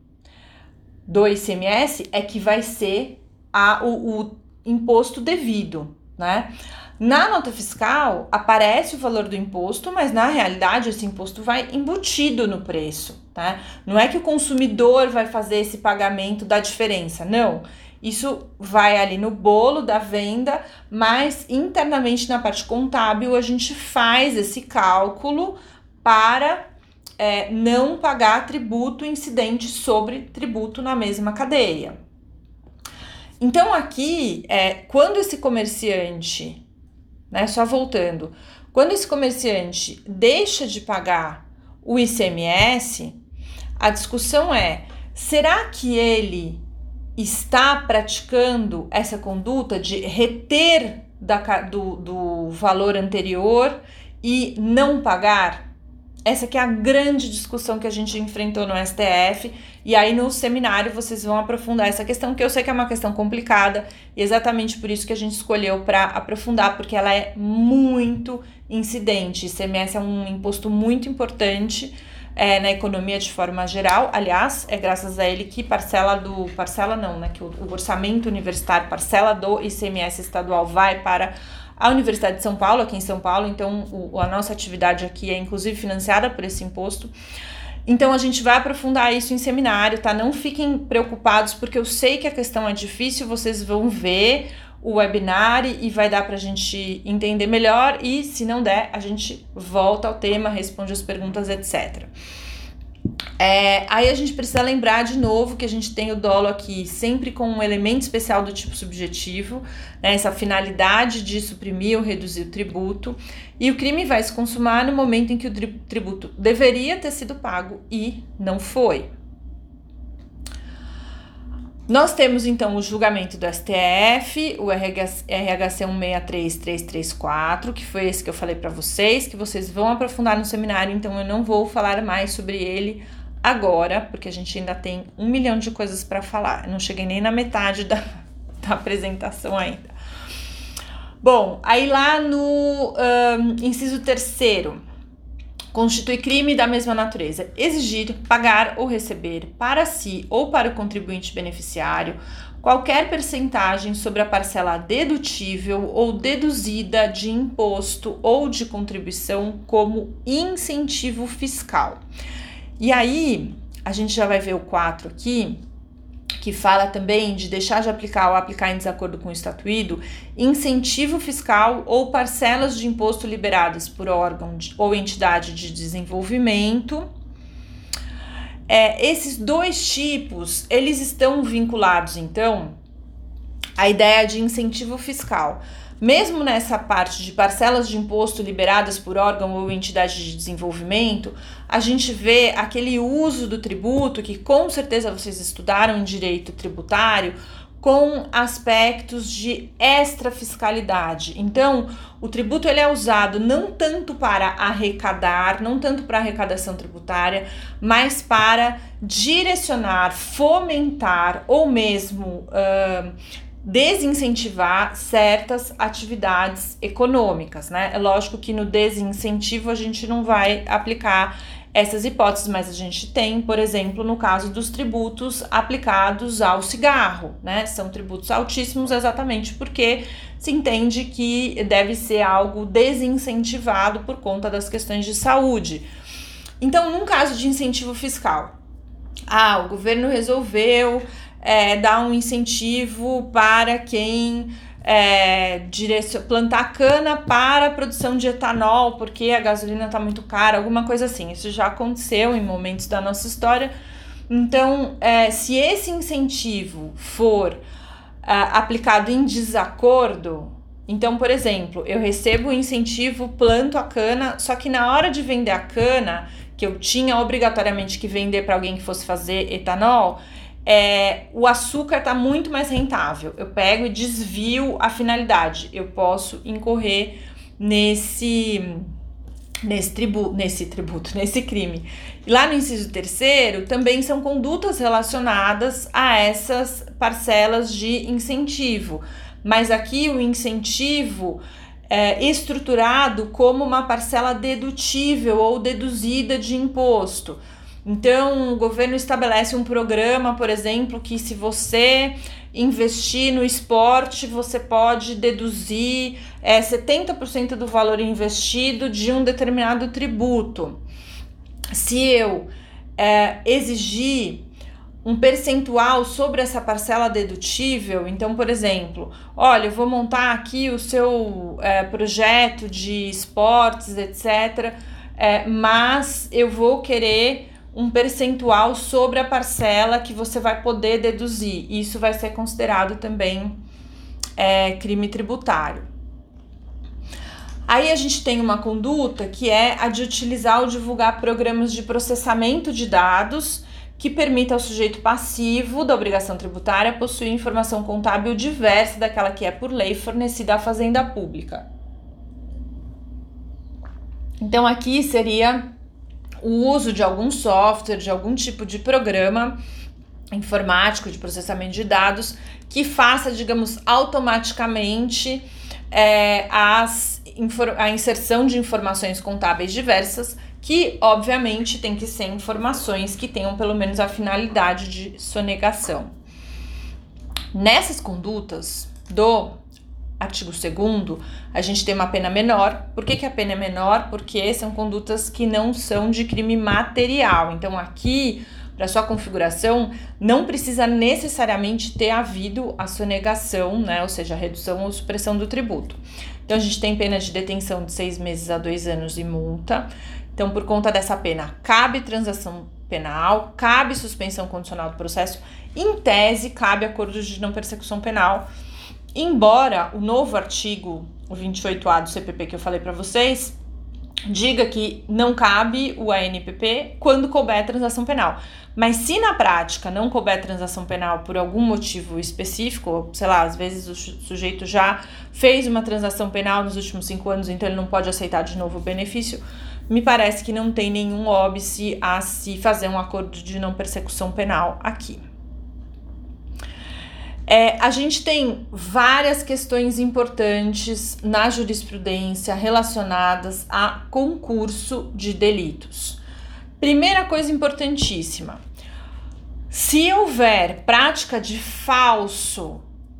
do I C M S é que vai ser a, o, o imposto devido, né? Na nota fiscal aparece o valor do imposto, mas na realidade esse imposto vai embutido no preço, tá? Não é que o consumidor vai fazer esse pagamento da diferença, não. Isso vai ali no bolo da venda, mas internamente na parte contábil a gente faz esse cálculo para é, não pagar tributo incidente sobre tributo na mesma cadeia. Então aqui, é, quando esse comerciante, né, só voltando, quando esse comerciante deixa de pagar o I C M S, a discussão é, será que ele está praticando essa conduta de reter da, do, do valor anterior e não pagar? Essa que é a grande discussão que a gente enfrentou no S T F, e aí no seminário vocês vão aprofundar essa questão, que eu sei que é uma questão complicada, e exatamente por isso que a gente escolheu para aprofundar, porque ela é muito incidente. I C M S é um imposto muito importante é, na economia de forma geral. Aliás, é graças a ele que parcela do... Parcela não, né? Que o, o orçamento universitário, parcela do I C M S estadual vai para a Universidade de São Paulo, aqui em São Paulo, então o, a nossa atividade aqui é inclusive financiada por esse imposto. Então a gente vai aprofundar isso em seminário, tá? Não fiquem preocupados, porque eu sei que a questão é difícil, vocês vão ver o webinar e vai dar pra gente entender melhor, e se não der, a gente volta ao tema, responde as perguntas, etcétera. É, aí a gente precisa lembrar de novo que a gente tem o dolo aqui sempre com um elemento especial do tipo subjetivo, né, essa finalidade de suprimir ou reduzir o tributo, e o crime vai se consumar no momento em que o tributo deveria ter sido pago e não foi. Nós temos então o julgamento do S T F, o R H C um seis três três três quatro, que foi esse que eu falei para vocês, que vocês vão aprofundar no seminário, então eu não vou falar mais sobre ele agora, porque a gente ainda tem um milhão de coisas para falar. Eu não cheguei nem na metade da, da apresentação ainda. Bom, aí lá no um, inciso terceiro, constitui crime da mesma natureza exigir, pagar ou receber para si ou para o contribuinte beneficiário qualquer percentagem sobre a parcela dedutível ou deduzida de imposto ou de contribuição como incentivo fiscal. E aí, a gente já vai ver o quatro aqui, que fala também de deixar de aplicar ou aplicar em desacordo com o estatuído incentivo fiscal ou parcelas de imposto liberadas por órgão de, ou entidade de desenvolvimento. É, esses dois tipos, eles estão vinculados, então, à ideia de incentivo fiscal. Mesmo nessa parte de parcelas de imposto liberadas por órgão ou entidade de desenvolvimento, a gente vê aquele uso do tributo, que com certeza vocês estudaram em direito tributário, com aspectos de extrafiscalidade. Então, o tributo ele é usado não tanto para arrecadar, não tanto para arrecadação tributária, mas para direcionar, fomentar ou mesmo uh, desincentivar certas atividades econômicas, né? É lógico que no desincentivo a gente não vai aplicar essas hipóteses, mas a gente tem, por exemplo, no caso dos tributos aplicados ao cigarro, né? São tributos altíssimos exatamente porque se entende que deve ser algo desincentivado por conta das questões de saúde. Então, num caso de incentivo fiscal, ah, o governo resolveu É, dar um incentivo para quem é, direcion... plantar cana para a produção de etanol, porque a gasolina está muito cara, alguma coisa assim. Isso já aconteceu em momentos da nossa história. Então, é, se esse incentivo for é, aplicado em desacordo, então, por exemplo, eu recebo o incentivo, planto a cana, só que na hora de vender a cana, que eu tinha obrigatoriamente que vender para alguém que fosse fazer etanol, É, o açúcar está muito mais rentável, eu pego e desvio a finalidade, eu posso incorrer nesse, nesse, tribu, nesse tributo, nesse crime. E lá no inciso terceiro, também são condutas relacionadas a essas parcelas de incentivo, mas aqui o incentivo é estruturado como uma parcela dedutível ou deduzida de imposto. Então, o governo estabelece um programa, por exemplo, que se você investir no esporte, você pode deduzir é, setenta por cento do valor investido de um determinado tributo. Se eu é, exigir um percentual sobre essa parcela dedutível, então, por exemplo, olha, eu vou montar aqui o seu é, projeto de esportes, etcétera, é, mas eu vou querer um percentual sobre a parcela que você vai poder deduzir. Isso vai ser considerado também é, crime tributário. Aí a gente tem uma conduta que é a de utilizar ou divulgar programas de processamento de dados que permita ao sujeito passivo da obrigação tributária possuir informação contábil diversa daquela que é por lei fornecida à Fazenda Pública. Então aqui seria o uso de algum software, de algum tipo de programa informático de processamento de dados que faça, digamos, automaticamente é, as, a inserção de informações contábeis diversas, que obviamente tem que ser informações que tenham pelo menos a finalidade de sonegação. Nessas condutas do artigo segundo, a gente tem uma pena menor. Por que que a pena é menor? Porque são condutas que não são de crime material. Então aqui, para sua configuração, não precisa necessariamente ter havido a sonegação, né? Ou seja, a redução ou supressão do tributo. Então a gente tem pena de detenção de seis meses a dois anos e multa. Então, por conta dessa pena, cabe transação penal, cabe suspensão condicional do processo, em tese, cabe acordo de não persecução penal, embora o novo artigo, o vinte e oito A do C P P que eu falei para vocês, diga que não cabe o A N P P quando couber transação penal. Mas se na prática não couber transação penal por algum motivo específico, sei lá, às vezes o sujeito já fez uma transação penal nos últimos cinco anos, então ele não pode aceitar de novo o benefício, me parece que não tem nenhum óbice a se fazer um acordo de não persecução penal aqui. É, a gente tem várias questões importantes na jurisprudência relacionadas a concurso de delitos. Primeira coisa importantíssima, se houver prática de falso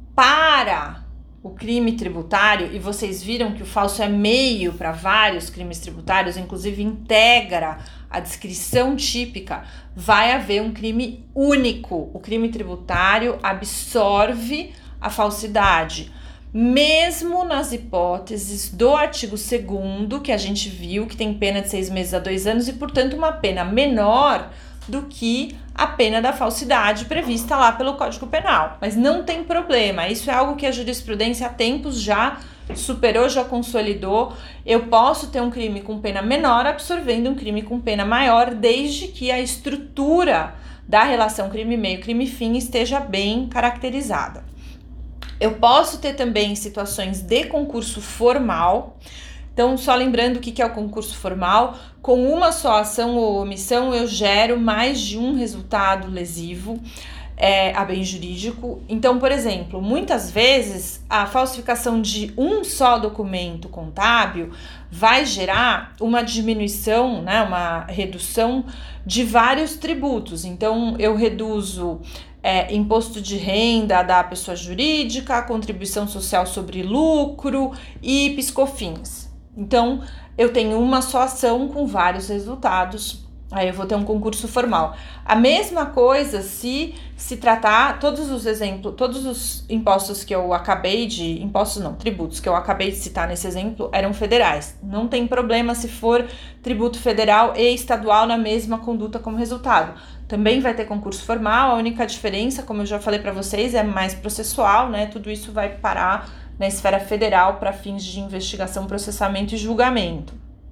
para o crime tributário, e vocês viram que o falso é meio para vários crimes tributários, inclusive integra a descrição típica, vai haver um crime único. O crime tributário absorve a falsidade, mesmo nas hipóteses do artigo segundo, que a gente viu que tem pena de seis meses a dois anos e, portanto, uma pena menor do que a pena da falsidade prevista lá pelo Código Penal. Mas não tem problema, isso é algo que a jurisprudência há tempos já superou, já consolidou. Eu posso ter um crime com pena menor absorvendo um crime com pena maior, desde que a estrutura da relação crime-meio, crime-fim esteja bem caracterizada. Eu posso ter também situações de concurso formal. Então, só lembrando o que é o concurso formal, com uma só ação ou omissão eu gero mais de um resultado lesivo é, a bem jurídico. Então, por exemplo, muitas vezes a falsificação de um só documento contábil vai gerar uma diminuição, né, uma redução de vários tributos. Então, eu reduzo É, imposto de renda da pessoa jurídica, contribuição social sobre lucro e piscofins. Então, eu tenho uma só ação com vários resultados, aí eu vou ter um concurso formal. A mesma coisa se se tratar, todos os exemplos, todos os impostos que eu acabei de, impostos não, tributos que eu acabei de citar nesse exemplo eram federais. Não tem problema se for tributo federal e estadual na mesma conduta como resultado. Também vai ter concurso formal, a única diferença, como eu já falei para vocês, é mais processual, né? Tudo isso vai parar na esfera federal para fins de investigação, processamento e julgamento.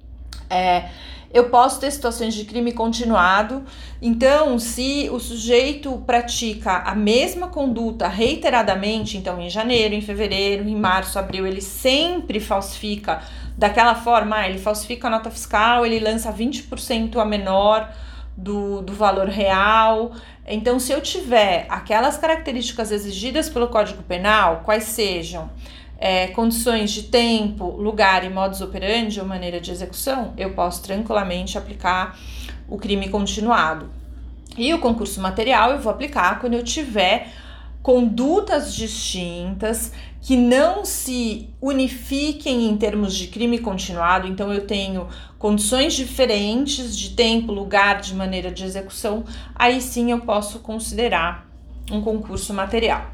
É, eu posso ter situações de crime continuado, então se o sujeito pratica a mesma conduta reiteradamente, então em janeiro, em fevereiro, em março, abril, ele sempre falsifica daquela forma, ah, ele falsifica a nota fiscal, ele lança vinte por cento a menor Do, do valor real. Então, se eu tiver aquelas características exigidas pelo Código Penal, quais sejam é, condições de tempo, lugar e modus operandi ou maneira de execução, eu posso tranquilamente aplicar o crime continuado. E o concurso material eu vou aplicar quando eu tiver condutas distintas que não se unifiquem em termos de crime continuado. Então eu tenho condições diferentes de tempo, lugar, de maneira de execução, aí sim eu posso considerar um concurso material.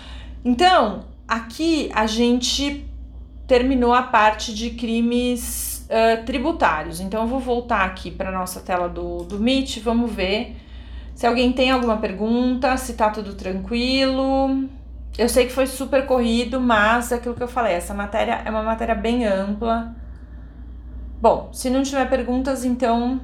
Então, aqui a gente terminou a parte de crimes uh, tributários. Então eu vou voltar aqui para a nossa tela do, do Meet, vamos ver se alguém tem alguma pergunta, se tá tudo tranquilo. Eu sei que foi super corrido, mas é aquilo que eu falei, essa matéria é uma matéria bem ampla. Bom, se não tiver perguntas, então...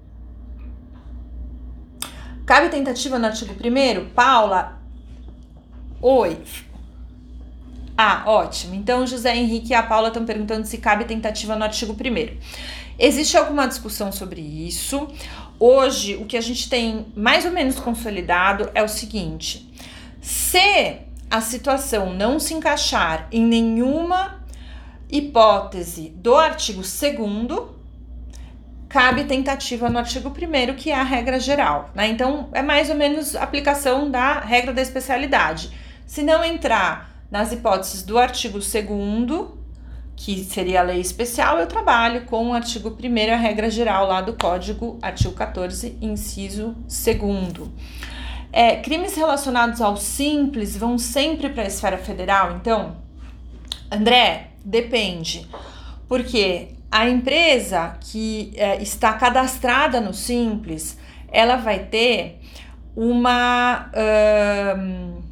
Cabe tentativa no artigo primeiro? Paula? Oi. Ah, ótimo. Então, José Henrique e a Paula estão perguntando se cabe tentativa no artigo primeiro. Existe alguma discussão sobre isso? Hoje, o que a gente tem mais ou menos consolidado é o seguinte: se a situação não se encaixar em nenhuma hipótese do artigo segundo, cabe tentativa no artigo primeiro, que é a regra geral, né? Então, é mais ou menos a aplicação da regra da especialidade. Se não entrar nas hipóteses do artigo segundo, que seria a lei especial, eu trabalho com o artigo primeiro, a regra geral lá do Código, artigo quatorze, inciso segundo. É, crimes relacionados ao simples vão sempre para a esfera federal? Então, André, depende, porque a empresa que é, está cadastrada no simples, ela vai ter uma... Uh,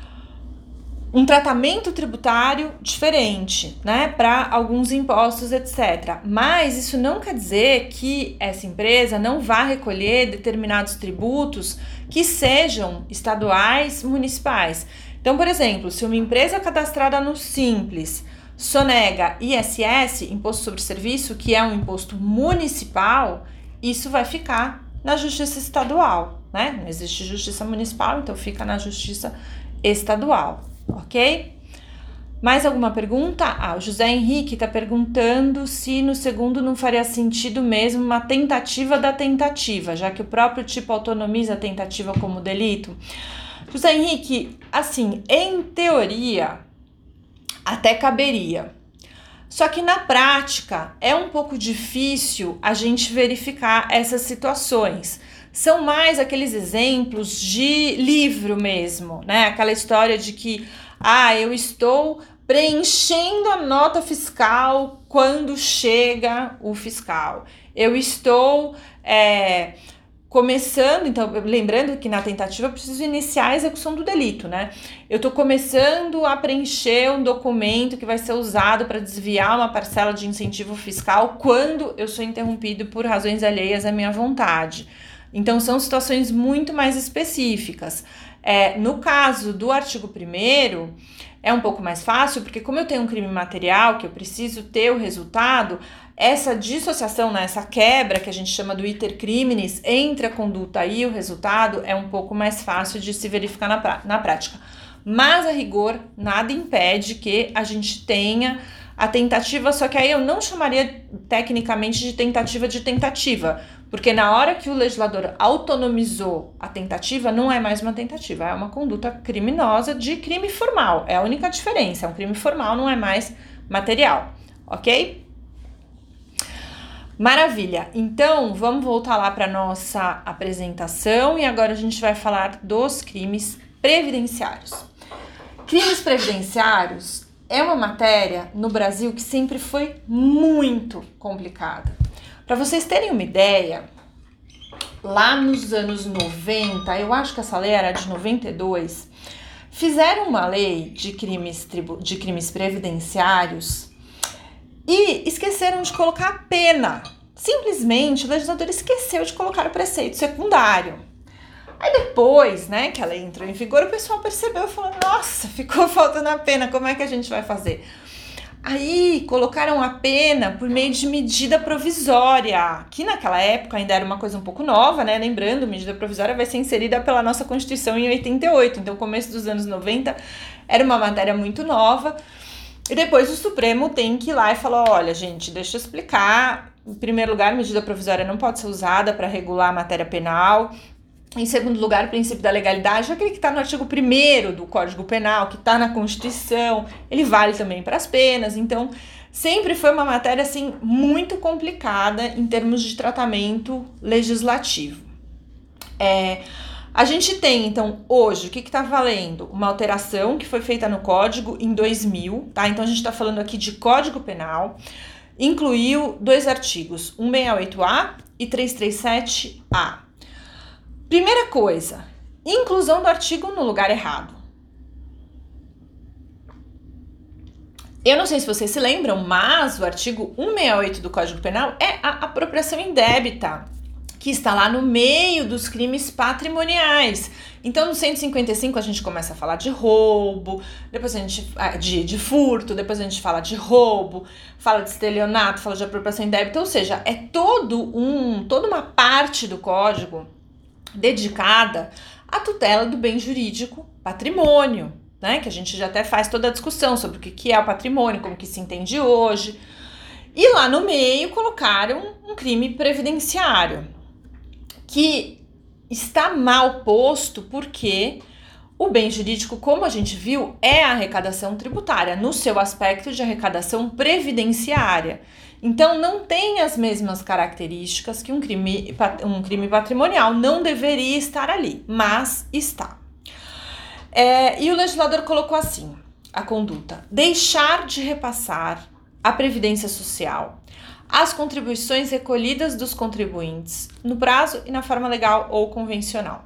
um tratamento tributário diferente, né, para alguns impostos, etcétera. Mas isso não quer dizer que essa empresa não vá recolher determinados tributos que sejam estaduais, municipais. Então, por exemplo, se uma empresa cadastrada no Simples sonega I S S, Imposto sobre Serviço, que é um imposto municipal, isso vai ficar na Justiça Estadual, né? Não existe Justiça Municipal, então fica na Justiça Estadual. Ok? Mais alguma pergunta? Ah, o José Henrique está perguntando se no segundo não faria sentido mesmo uma tentativa da tentativa, já que o próprio tipo autonomiza a tentativa como delito. José Henrique, assim, em teoria, até caberia. Só que na prática é um pouco difícil a gente verificar essas situações. São mais aqueles exemplos de livro mesmo, né? Aquela história de que, ah, eu estou preenchendo a nota fiscal quando chega o fiscal. Eu estou é, começando, então, lembrando que na tentativa eu preciso iniciar a execução do delito, né? Eu estou começando a preencher um documento que vai ser usado para desviar uma parcela de incentivo fiscal quando eu sou interrompido por razões alheias à minha vontade. Então, são situações muito mais específicas. É, no caso do artigo primeiro, é um pouco mais fácil, porque como eu tenho um crime material, que eu preciso ter o resultado, essa dissociação, né, essa quebra que a gente chama do iter criminis entre a conduta e o resultado é um pouco mais fácil de se verificar na, na prática. Mas, a rigor, nada impede que a gente tenha a tentativa, só que aí eu não chamaria tecnicamente de tentativa de tentativa, porque na hora que o legislador autonomizou a tentativa, não é mais uma tentativa, é uma conduta criminosa de crime formal, é a única diferença, é um crime formal, não é mais material, ok? Maravilha, então vamos voltar lá para nossa apresentação e agora a gente vai falar dos crimes previdenciários. Crimes previdenciários é uma matéria no Brasil que sempre foi muito complicada. Para vocês terem uma ideia, lá nos anos noventa, eu acho que essa lei era de noventa e dois, fizeram uma lei de crimes, de crimes previdenciários e esqueceram de colocar a pena. Simplesmente o legislador esqueceu de colocar o preceito secundário. Aí depois, né, que ela entrou em vigor, o pessoal percebeu e falou, nossa, ficou faltando a pena, como é que a gente vai fazer? Aí colocaram a pena por meio de medida provisória, que naquela época ainda era uma coisa um pouco nova, né? Lembrando, medida provisória vai ser inserida pela nossa Constituição em oitenta e oito, então começo dos anos noventa era uma matéria muito nova. E depois o Supremo tem que ir lá e falar, olha, gente, deixa eu explicar. Em primeiro lugar, medida provisória não pode ser usada para regular a matéria penal. Em segundo lugar, o princípio da legalidade, aquele que está no artigo primeiro do Código Penal, que está na Constituição, ele vale também para as penas. Então, sempre foi uma matéria assim, muito complicada em termos de tratamento legislativo. É, a gente tem, então, hoje, o que está valendo? Uma alteração que foi feita no Código em dois mil, tá? Então, a gente está falando aqui de Código Penal, incluiu dois artigos, cento e sessenta e oito A e trezentos e trinta e sete A. Primeira coisa, inclusão do artigo no lugar errado. Eu não sei se vocês se lembram, mas o artigo cento e sessenta e oito do Código Penal é a apropriação indébita, que está lá no meio dos crimes patrimoniais. Então, no cento e cinquenta e cinco a gente começa a falar de roubo, depois a gente de, de furto, depois a gente fala de roubo, fala de estelionato, fala de apropriação indébita, ou seja, é todo um, toda uma parte do código dedicada à tutela do bem jurídico patrimônio, né? Que a gente já até faz toda a discussão sobre o que é o patrimônio, como que se entende hoje. E lá no meio colocaram um crime previdenciário, que está mal posto porque O bem jurídico, como a gente viu, é a arrecadação tributária, no seu aspecto de arrecadação previdenciária. Então, não tem as mesmas características que um crime, um crime patrimonial, não deveria estar ali, mas está. É, e o legislador colocou assim, a conduta: deixar de repassar à Previdência Social as contribuições recolhidas dos contribuintes no prazo e na forma legal ou convencional.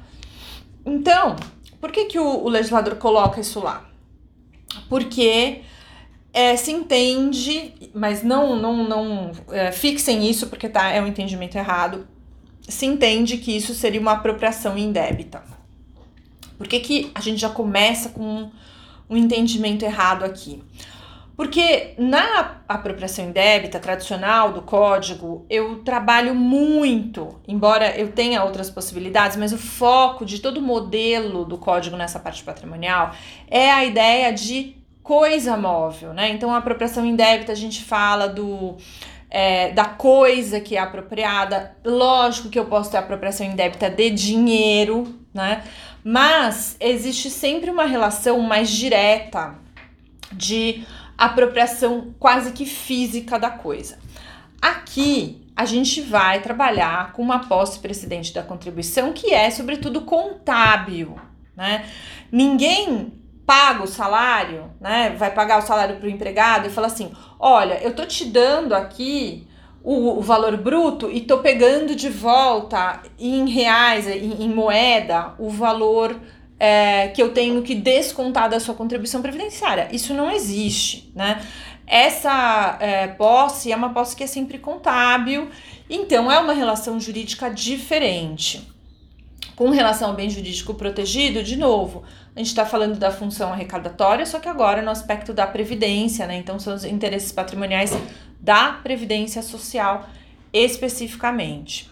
Então, por que que o, o legislador coloca isso lá? Porque é, se entende, mas não, não, não é, fixem isso porque tá, é um entendimento errado, se entende que isso seria uma apropriação indébita. Por que que a gente já começa com um, um entendimento errado aqui? Porque na apropriação indébita tradicional do código, eu trabalho muito, embora eu tenha outras possibilidades, mas o foco de todo o modelo do código nessa parte patrimonial é a ideia de coisa móvel, né? Então, a apropriação indébita, a gente fala do, é, da coisa que é apropriada. Lógico que eu posso ter apropriação indébita de dinheiro, né? Mas existe sempre uma relação mais direta de apropriação quase que física da coisa. Aqui a gente vai trabalhar com uma posse precedente da contribuição que é, sobretudo, contábil, né? Ninguém paga o salário, né? Vai pagar o salário para o empregado e fala assim: olha, eu tô te dando aqui o, o valor bruto e tô pegando de volta em reais, em, em moeda, o valor É, que eu tenho que descontar da sua contribuição previdenciária. Isso não existe, né? Essa é, posse é uma posse que é sempre contábil, então é uma relação jurídica diferente. Com relação ao bem jurídico protegido, de novo, a gente está falando da função arrecadatória, só que agora no aspecto da previdência, né? Então são os interesses patrimoniais da previdência social especificamente.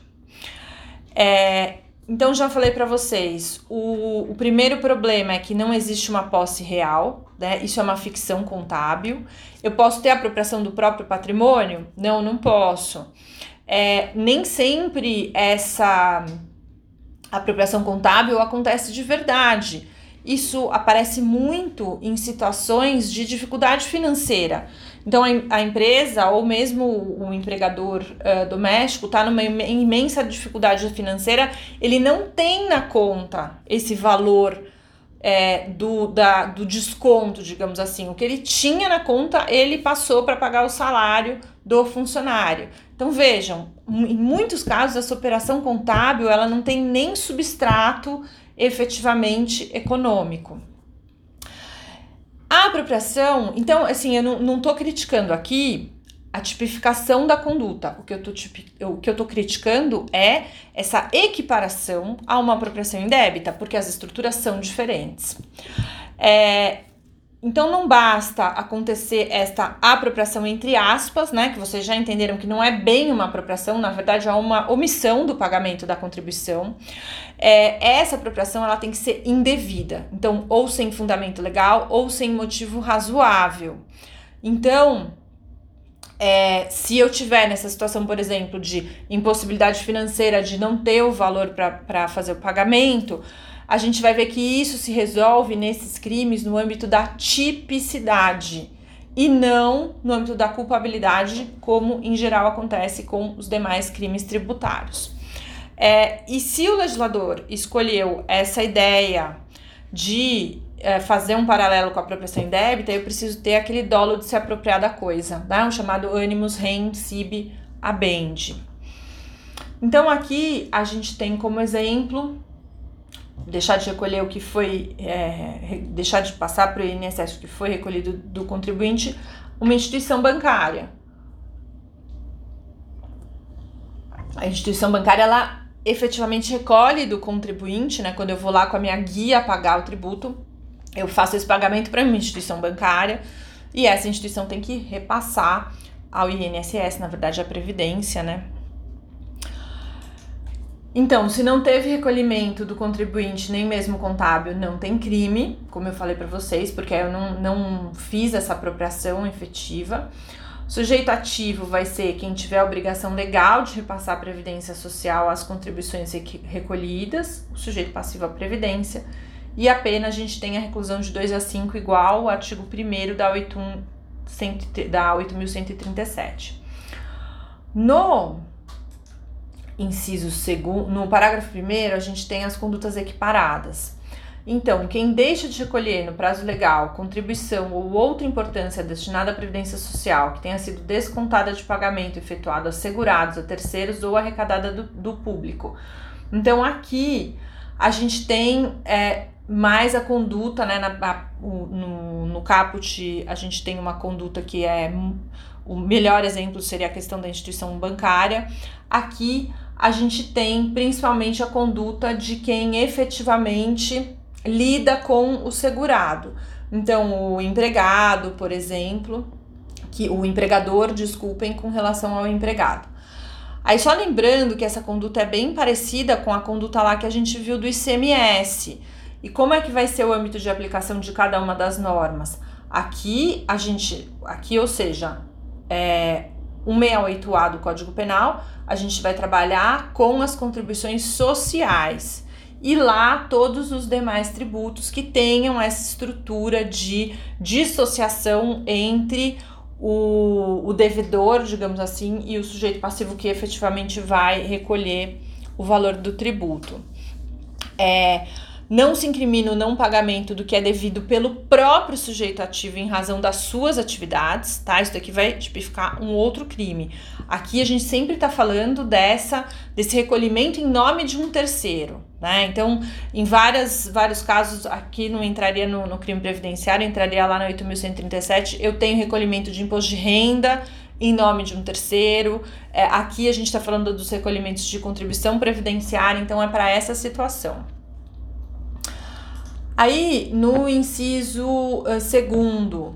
É, Então, já falei para vocês, o, o primeiro problema é que não existe uma posse real, né? Isso é uma ficção contábil. Eu posso ter apropriação do próprio patrimônio? Não, não posso. É, nem sempre essa apropriação contábil acontece de verdade. Isso aparece muito em situações de dificuldade financeira. Então, a empresa ou mesmo o empregador uh, doméstico está numa imensa dificuldade financeira, ele não tem na conta esse valor é, do, da, do desconto, digamos assim. O que ele tinha na conta, ele passou para pagar o salário do funcionário. Então, vejam, em muitos casos, essa operação contábil ela não tem nem substrato efetivamente econômico. A apropriação, então, assim, eu não, não tô criticando aqui a tipificação da conduta. O que eu tô, tipi, o que eu tô criticando é essa equiparação a uma apropriação indébita, porque as estruturas são diferentes. É, então, não basta acontecer esta apropriação entre aspas, né, que vocês já entenderam que não é bem uma apropriação, na verdade é uma omissão do pagamento da contribuição. É, essa apropriação ela tem que ser indevida, então ou sem fundamento legal ou sem motivo razoável. Então, é, se eu tiver nessa situação, por exemplo, de impossibilidade financeira de não ter o valor para fazer o pagamento, a gente vai ver que isso se resolve nesses crimes no âmbito da tipicidade e não no âmbito da culpabilidade, como em geral acontece com os demais crimes tributários. É, e se o legislador escolheu essa ideia de é, fazer um paralelo com a apropriação indébita, eu preciso ter aquele dolo de se apropriar da coisa, né? O chamado animus rem sibi habendi. Então aqui a gente tem como exemplo deixar de recolher o que foi, é, deixar de passar para o I N S S o que foi recolhido do contribuinte, uma instituição bancária. A instituição bancária, ela efetivamente recolhe do contribuinte, né? Quando eu vou lá com a minha guia pagar o tributo, eu faço esse pagamento para uma instituição bancária e essa instituição tem que repassar ao I N S S, na verdade, a Previdência, né? Então, se não teve recolhimento do contribuinte, nem mesmo contábil, não tem crime, como eu falei para vocês, porque eu não, não fiz essa apropriação efetiva. O sujeito ativo vai ser quem tiver a obrigação legal de repassar a Previdência Social as contribuições recolhidas, o sujeito passivo à Previdência, e a pena a gente tem a reclusão de dois a cinco, igual ao artigo primeiro da oito mil cento e trinta e sete. No inciso segundo, no parágrafo primeiro, a gente tem as condutas equiparadas. Então, quem deixa de recolher no prazo legal contribuição ou outra importância destinada à Previdência Social que tenha sido descontada de pagamento efetuado a segurados, a terceiros ou arrecadada do, do público. Então, aqui a gente tem é, mais a conduta, né, na, a, no, no caput a gente tem uma conduta que é, o melhor exemplo seria a questão da instituição bancária. Aqui a gente tem principalmente a conduta de quem efetivamente lida com o segurado. Então, o empregado, por exemplo, que o empregador, desculpem, com relação ao empregado. Aí, só lembrando que essa conduta é bem parecida com a conduta lá que a gente viu do I C M S. E como é que vai ser o âmbito de aplicação de cada uma das normas? Aqui, a gente, aqui, ou seja, é, cento e sessenta e oito A do Código Penal, a gente vai trabalhar com as contribuições sociais. E lá todos os demais tributos que tenham essa estrutura de dissociação entre o, o devedor, digamos assim, e o sujeito passivo que efetivamente vai recolher o valor do tributo. É, não se incrimina o não pagamento do que é devido pelo próprio sujeito ativo em razão das suas atividades, tá? Isso daqui vai tipificar um outro crime. Aqui a gente sempre está falando dessa, desse recolhimento em nome de um terceiro, né? Então, em várias, vários casos, aqui não entraria no, no crime previdenciário, entraria lá na oito mil cento e trinta e sete, eu tenho recolhimento de imposto de renda em nome de um terceiro. É, aqui a gente está falando dos recolhimentos de contribuição previdenciária, então é para essa situação. Aí, no inciso uh, segundo,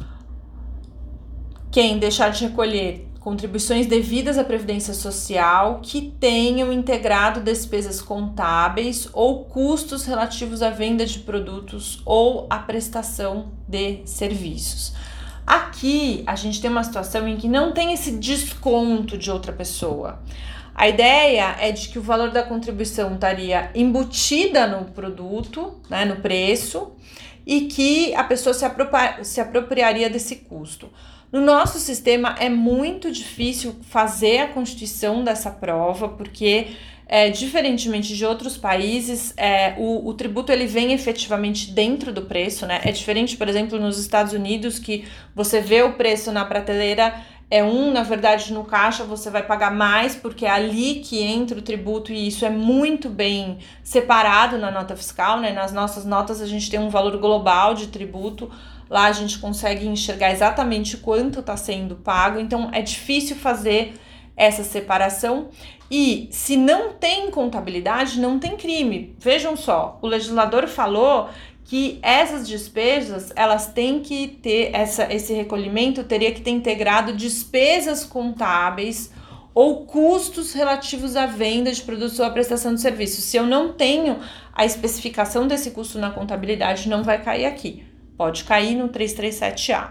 quem deixar de recolher contribuições devidas à Previdência Social que tenham integrado despesas contábeis ou custos relativos à venda de produtos ou à prestação de serviços. Aqui, a gente tem uma situação em que não tem esse desconto de outra pessoa. A ideia é de que o valor da contribuição estaria embutida no produto, né, no preço, e que a pessoa se, apropria, se apropriaria desse custo. No nosso sistema é muito difícil fazer a constituição dessa prova, porque, é, diferentemente de outros países, é, o, o tributo ele vem efetivamente dentro do preço, né? É diferente, por exemplo, nos Estados Unidos, que você vê o preço na prateleira, é um, na verdade, no caixa você vai pagar mais, porque é ali que entra o tributo e isso é muito bem separado na nota fiscal, né? Nas nossas notas a gente tem um valor global de tributo, lá a gente consegue enxergar exatamente quanto está sendo pago, então é difícil fazer essa separação. E se não tem contabilidade, não tem crime. Vejam só, o legislador falou que essas despesas, elas têm que ter, essa, esse recolhimento teria que ter integrado despesas contábeis ou custos relativos à venda de produtos ou à prestação de serviços. Se eu não tenho a especificação desse custo na contabilidade, não vai cair aqui. Pode cair no trezentos e trinta e sete A.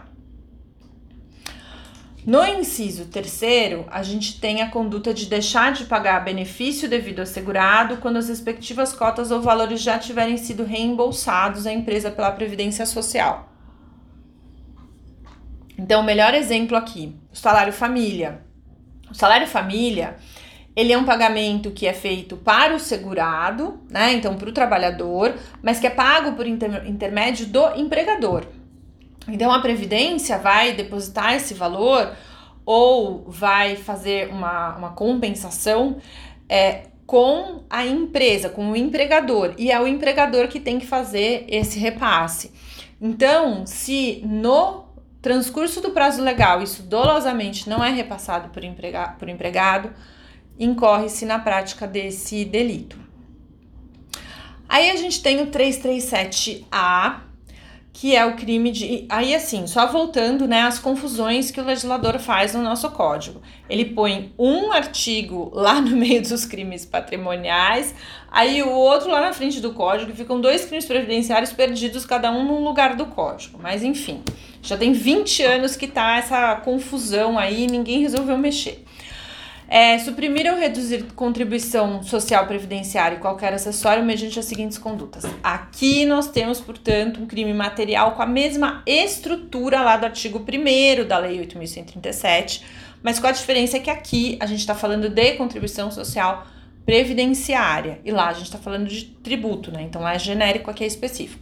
No inciso terceiro, a gente tem a conduta de deixar de pagar benefício devido ao segurado quando as respectivas cotas ou valores já tiverem sido reembolsados à empresa pela Previdência Social. Então, o melhor exemplo aqui, o salário família. O salário família, ele é um pagamento que é feito para o segurado, né? Então, para o trabalhador, mas que é pago por inter- intermédio do empregador. Então, a Previdência vai depositar esse valor ou vai fazer uma, uma compensação é, com a empresa, com o empregador. E é o empregador que tem que fazer esse repasse. Então, se no transcurso do prazo legal isso dolosamente não é repassado por, emprega- por empregado, incorre-se na prática desse delito. Aí a gente tem o trezentos e trinta e sete A, que é o crime de... Aí, assim, só voltando, né, às confusões que o legislador faz no nosso código. Ele põe um artigo lá no meio dos crimes patrimoniais, aí o outro lá na frente do código, e ficam dois crimes previdenciários perdidos, cada um num lugar do código. Mas, enfim, já tem vinte anos que tá essa confusão aí e ninguém resolveu mexer. É, suprimir ou reduzir contribuição social previdenciária e qualquer acessório mediante as seguintes condutas. Aqui nós temos, portanto, um crime material com a mesma estrutura lá do artigo primeiro da Lei oito mil cento e trinta e sete, mas com a diferença que aqui a gente está falando de contribuição social previdenciária e lá a gente está falando de tributo, né? Então lá é genérico, aqui é específico.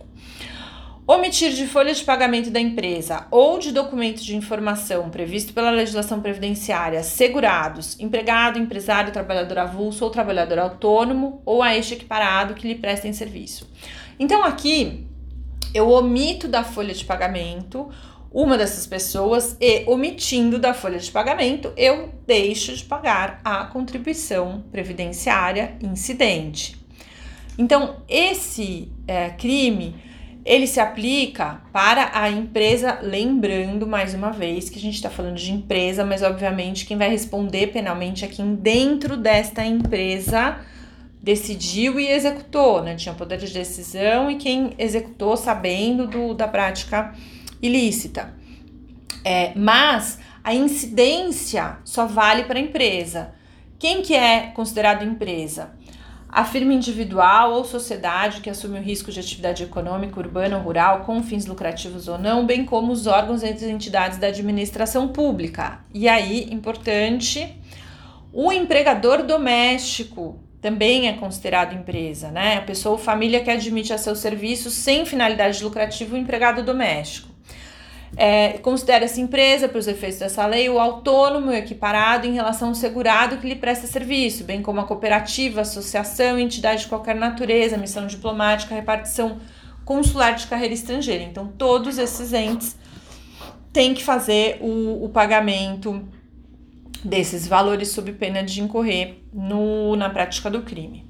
Omitir de folha de pagamento da empresa ou de documento de informação previsto pela legislação previdenciária segurados, empregado, empresário, trabalhador avulso ou trabalhador autônomo ou a este equiparado que lhe prestem serviço. Então aqui eu omito da folha de pagamento uma dessas pessoas e, omitindo da folha de pagamento, eu deixo de pagar a contribuição previdenciária incidente. Então esse é, crime ele se aplica para a empresa, lembrando mais uma vez que a gente está falando de empresa, mas obviamente quem vai responder penalmente é quem dentro desta empresa decidiu e executou, né? Tinha poder de decisão e quem executou sabendo do, da prática ilícita. É, mas a incidência só vale para a empresa. Quem que é considerado empresa? A firma individual ou sociedade que assume o risco de atividade econômica, urbana ou rural, com fins lucrativos ou não, bem como os órgãos e as entidades da administração pública. E aí, importante, o empregador doméstico também é considerado empresa, né? A pessoa ou família que admite a seu serviço sem finalidade lucrativa o empregado doméstico. É, considera-se empresa, para os efeitos dessa lei, o autônomo e equiparado em relação ao segurado que lhe presta serviço, bem como a cooperativa, associação, entidade de qualquer natureza, missão diplomática, repartição consular de carreira estrangeira. Então, todos esses entes têm que fazer o, o pagamento desses valores sob pena de incorrer no, na prática do crime.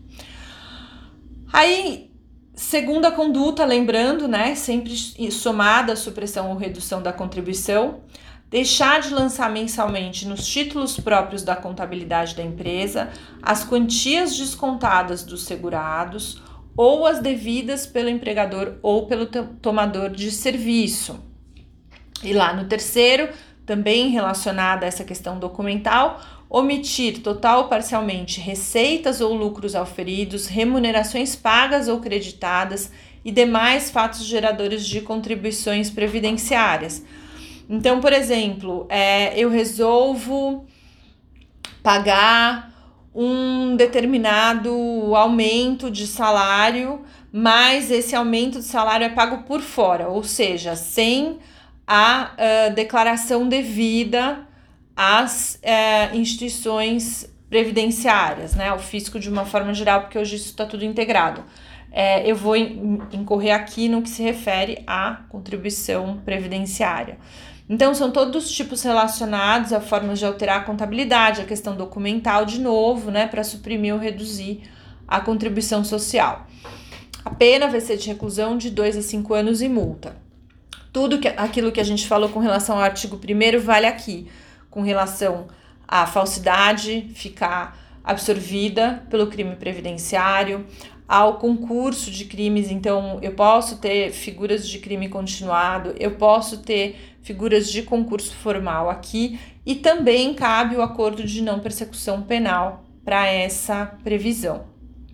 Aí, segunda conduta, lembrando, né, sempre somada à supressão ou redução da contribuição, deixar de lançar mensalmente nos títulos próprios da contabilidade da empresa as quantias descontadas dos segurados ou as devidas pelo empregador ou pelo tomador de serviço. E lá no terceiro, também relacionada a essa questão documental, omitir total ou parcialmente receitas ou lucros auferidos, remunerações pagas ou creditadas e demais fatos geradores de contribuições previdenciárias. Então, por exemplo, é, eu resolvo pagar um determinado aumento de salário, mas esse aumento de salário é pago por fora, ou seja, sem a uh, declaração devida às uh, instituições previdenciárias, né, ao fisco de uma forma geral, porque hoje isso está tudo integrado. É, eu vou in- incorrer aqui no que se refere à contribuição previdenciária. Então, são todos os tipos relacionados a formas de alterar a contabilidade, a questão documental, de novo, né, para suprimir ou reduzir a contribuição social. A pena vai ser de reclusão de dois a cinco anos e multa. Tudo que, aquilo que a gente falou com relação ao artigo primeiro vale aqui, com relação à falsidade ficar absorvida pelo crime previdenciário, ao concurso de crimes, então eu posso ter figuras de crime continuado, eu posso ter figuras de concurso formal aqui, e também cabe o acordo de não persecução penal para essa previsão.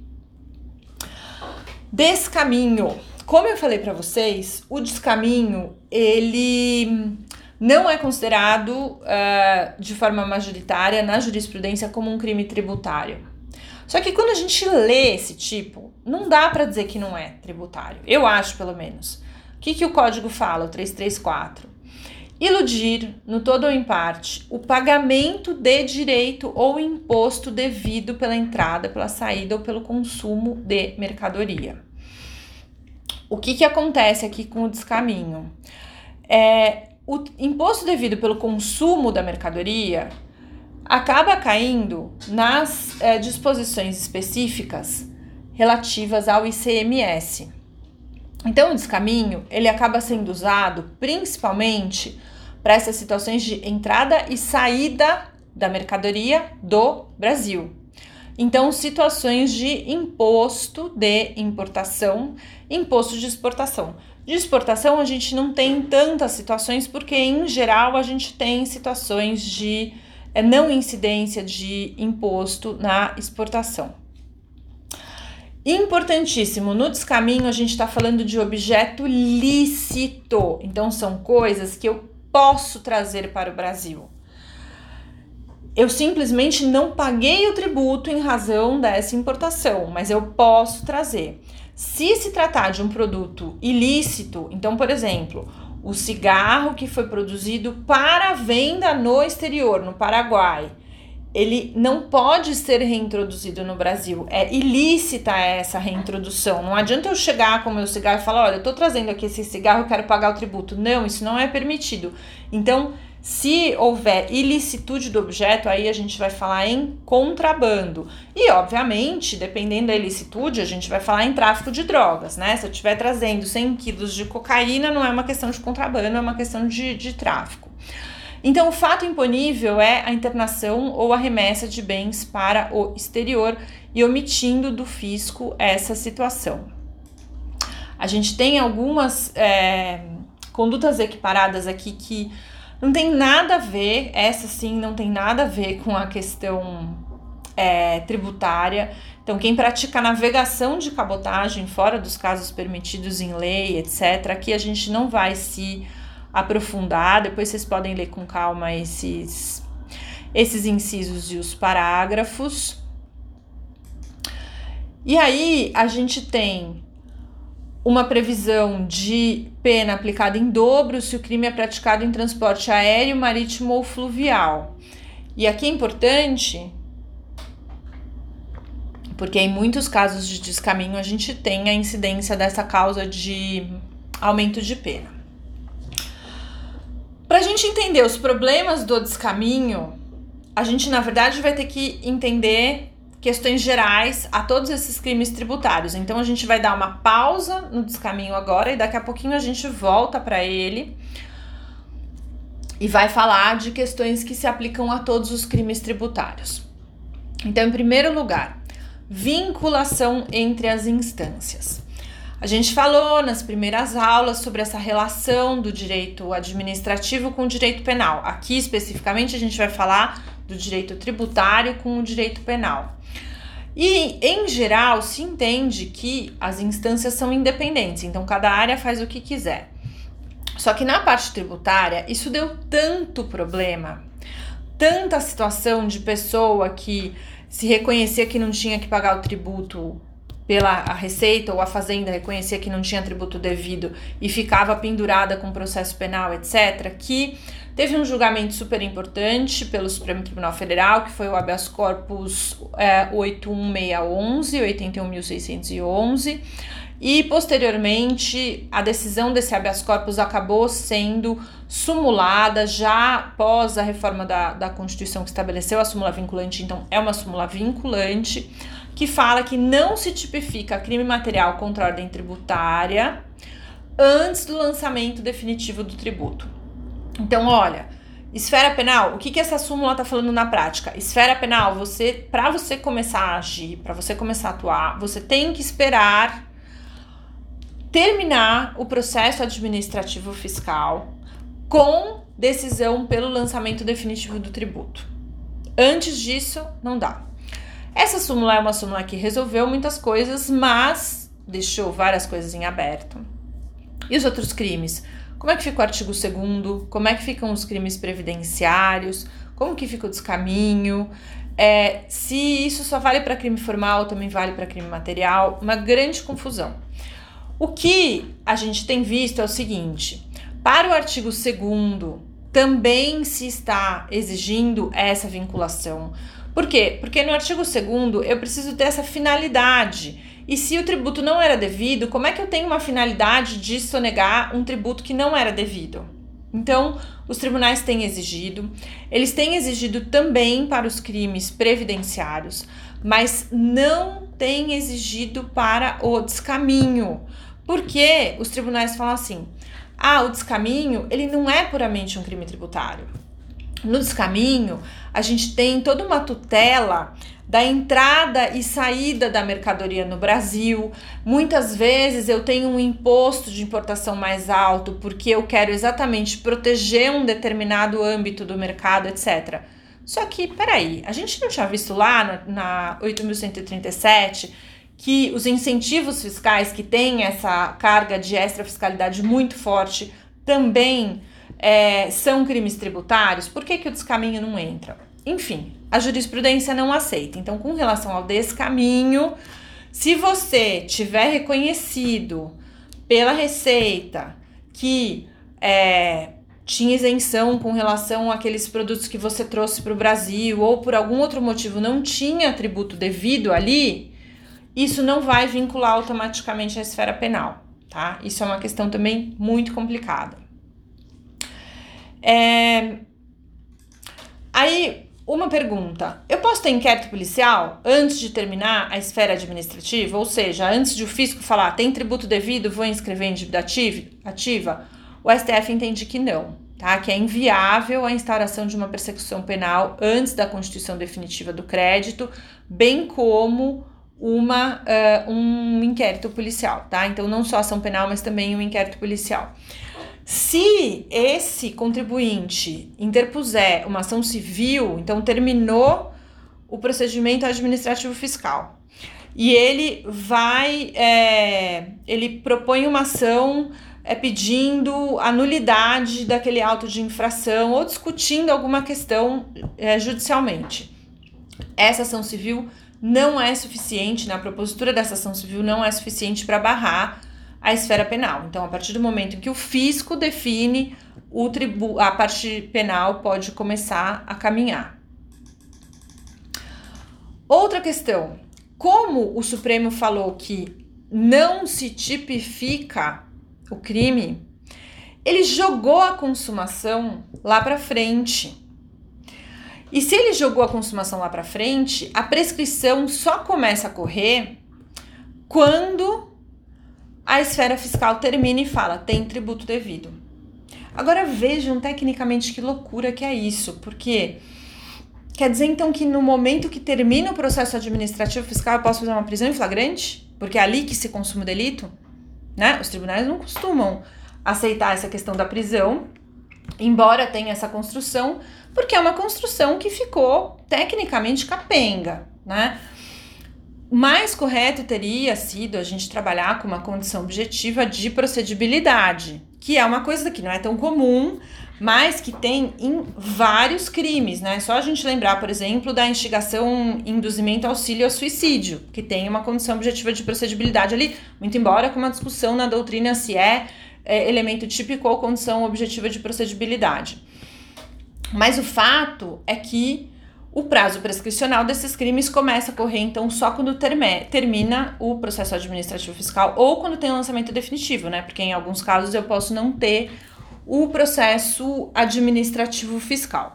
Descaminho. Como eu falei para vocês, o descaminho, ele não é considerado uh, de forma majoritária na jurisprudência como um crime tributário. Só que quando a gente lê esse tipo, não dá para dizer que não é tributário. Eu acho, pelo menos. O que, que o código fala, o trezentos e trinta e quatro? Iludir, no todo ou em parte, o pagamento de direito ou imposto devido pela entrada, pela saída ou pelo consumo de mercadoria. O que, que acontece aqui com o descaminho? É, o imposto devido pelo consumo da mercadoria acaba caindo nas é, disposições específicas relativas ao I C M S. Então, o descaminho, ele acaba sendo usado principalmente para essas situações de entrada e saída da mercadoria do Brasil. Então, situações de imposto de importação, imposto de exportação. De exportação, a gente não tem tantas situações, porque, em geral, a gente tem situações de é não incidência de imposto na exportação. Importantíssimo, no descaminho a gente está falando de objeto lícito, então são coisas que eu posso trazer para o Brasil. Eu simplesmente não paguei o tributo em razão dessa importação, mas eu posso trazer. Se se tratar de um produto ilícito, então, por exemplo, o cigarro que foi produzido para venda no exterior, no Paraguai, ele não pode ser reintroduzido no Brasil. É ilícita essa reintrodução. Não adianta eu chegar com o meu cigarro e falar, olha, eu tô trazendo aqui esse cigarro, eu quero pagar o tributo. Não, isso não é permitido. Então, se houver ilicitude do objeto, aí a gente vai falar em contrabando. E, obviamente, dependendo da ilicitude, a gente vai falar em tráfico de drogas, né? Se eu estiver trazendo cem quilos de cocaína, não é uma questão de contrabando, é uma questão de, de tráfico. Então, o fato imponível é a internação ou a remessa de bens para o exterior e omitindo do fisco essa situação. A gente tem algumas é, condutas equiparadas aqui que não tem nada a ver, essa sim não tem nada a ver com a questão é, tributária. Então, quem pratica navegação de cabotagem fora dos casos permitidos em lei, etcétera, aqui a gente não vai se aprofundar, depois vocês podem ler com calma esses, esses incisos e os parágrafos. E aí a gente tem uma previsão de pena aplicada em dobro se o crime é praticado em transporte aéreo, marítimo ou fluvial. E aqui é importante, porque em muitos casos de descaminho a gente tem a incidência dessa causa de aumento de pena. Para a gente entender os problemas do descaminho, a gente, na verdade, vai ter que entender questões gerais a todos esses crimes tributários. Então, a gente vai dar uma pausa no descaminho agora e daqui a pouquinho a gente volta para ele e vai falar de questões que se aplicam a todos os crimes tributários. Então, em primeiro lugar, vinculação entre as instâncias. A gente falou nas primeiras aulas sobre essa relação do direito administrativo com o direito penal. Aqui, especificamente, a gente vai falar do direito tributário com o direito penal. E, em geral, se entende que as instâncias são independentes, então cada área faz o que quiser. Só que na parte tributária, isso deu tanto problema, tanta situação de pessoa que se reconhecia que não tinha que pagar o tributo pela a Receita ou a Fazenda reconhecia que não tinha tributo devido e ficava pendurada com processo penal, etcétera, que teve um julgamento super importante pelo Supremo Tribunal Federal, que foi o habeas corpus é, oito um seis um um, oitenta e um mil seiscentos e onze, e posteriormente a decisão desse habeas corpus acabou sendo sumulada já após a reforma da, da Constituição que estabeleceu a súmula vinculante, então é uma súmula vinculante, que fala que não se tipifica crime material contra a ordem tributária antes do lançamento definitivo do tributo. Então, olha, esfera penal, o que, que essa súmula está falando na prática? Esfera penal, você, para você começar a agir, para você começar a atuar, você tem que esperar terminar o processo administrativo fiscal com decisão pelo lançamento definitivo do tributo. Antes disso, não dá. Essa súmula é uma súmula que resolveu muitas coisas, mas deixou várias coisas em aberto. E os outros crimes? Como é que fica o artigo segundo? Como é que ficam os crimes previdenciários? Como que fica o descaminho? É, se isso só vale para crime formal, também vale para crime material? Uma grande confusão. O que a gente tem visto é o seguinte: para o artigo segundo, também se está exigindo essa vinculação. Por quê? Porque no artigo segundo eu preciso ter essa finalidade. E se o tributo não era devido, como é que eu tenho uma finalidade de sonegar um tributo que não era devido? Então, os tribunais têm exigido, eles têm exigido também para os crimes previdenciários, mas não têm exigido para o descaminho. Porque os tribunais falam assim: ah, o descaminho, ele não é puramente um crime tributário. No descaminho, a gente tem toda uma tutela da entrada e saída da mercadoria no Brasil. Muitas vezes eu tenho um imposto de importação mais alto porque eu quero exatamente proteger um determinado âmbito do mercado, etcétera. Só que, peraí, a gente não tinha visto lá na, na oito mil cento e trinta e sete que os incentivos fiscais que têm essa carga de extra fiscalidade muito forte também é, são crimes tributários? Por que que o descaminho não entra? Enfim, a jurisprudência não aceita. Então, com relação ao descaminho, se você tiver reconhecido pela Receita que é, tinha isenção com relação àqueles produtos que você trouxe para o Brasil ou por algum outro motivo não tinha tributo devido ali, isso não vai vincular automaticamente à esfera penal, tá? Isso é uma questão também muito complicada. É... Aí, uma pergunta. Eu posso ter inquérito policial antes de terminar a esfera administrativa? Ou seja, antes de o fisco falar, tem tributo devido, vou inscrever em dívida ativa? O S T F entende que não, tá? Que é inviável a instauração de uma persecução penal antes da constituição definitiva do crédito, bem como uma, uh, um inquérito policial, tá? Então, não só ação penal, mas também um inquérito policial. Se esse contribuinte interpuser uma ação civil, então terminou o procedimento administrativo fiscal, e ele vai, é, ele propõe uma ação é, pedindo a nulidade daquele auto de infração ou discutindo alguma questão é, judicialmente. Essa ação civil não é suficiente, na propositura dessa ação civil não é suficiente para barrar a esfera penal. Então, a partir do momento em que o fisco define, o tribu- a parte penal pode começar a caminhar. Outra questão, como o Supremo falou que não se tipifica o crime, ele jogou a consumação lá para frente. E se ele jogou a consumação lá para frente, a prescrição só começa a correr quando a esfera fiscal termina e fala, tem tributo devido. Agora vejam tecnicamente que loucura que é isso, porque quer dizer então que no momento que termina o processo administrativo fiscal eu posso fazer uma prisão em flagrante? Porque é ali que se consuma o delito? Né? Os tribunais não costumam aceitar essa questão da prisão, embora tenha essa construção, porque é uma construção que ficou tecnicamente capenga, né? Mais correto teria sido a gente trabalhar com uma condição objetiva de procedibilidade, que é uma coisa que não é tão comum, mas que tem em vários crimes, né? Só a gente lembrar, por exemplo, da instigação, induzimento, auxílio ao suicídio, que tem uma condição objetiva de procedibilidade ali, muito embora com uma discussão na doutrina se é, é elemento típico ou condição objetiva de procedibilidade. Mas o fato é que o prazo prescricional desses crimes começa a correr, então, só quando terme, termina o processo administrativo fiscal ou quando tem o lançamento definitivo, né? Porque em alguns casos eu posso não ter o processo administrativo fiscal.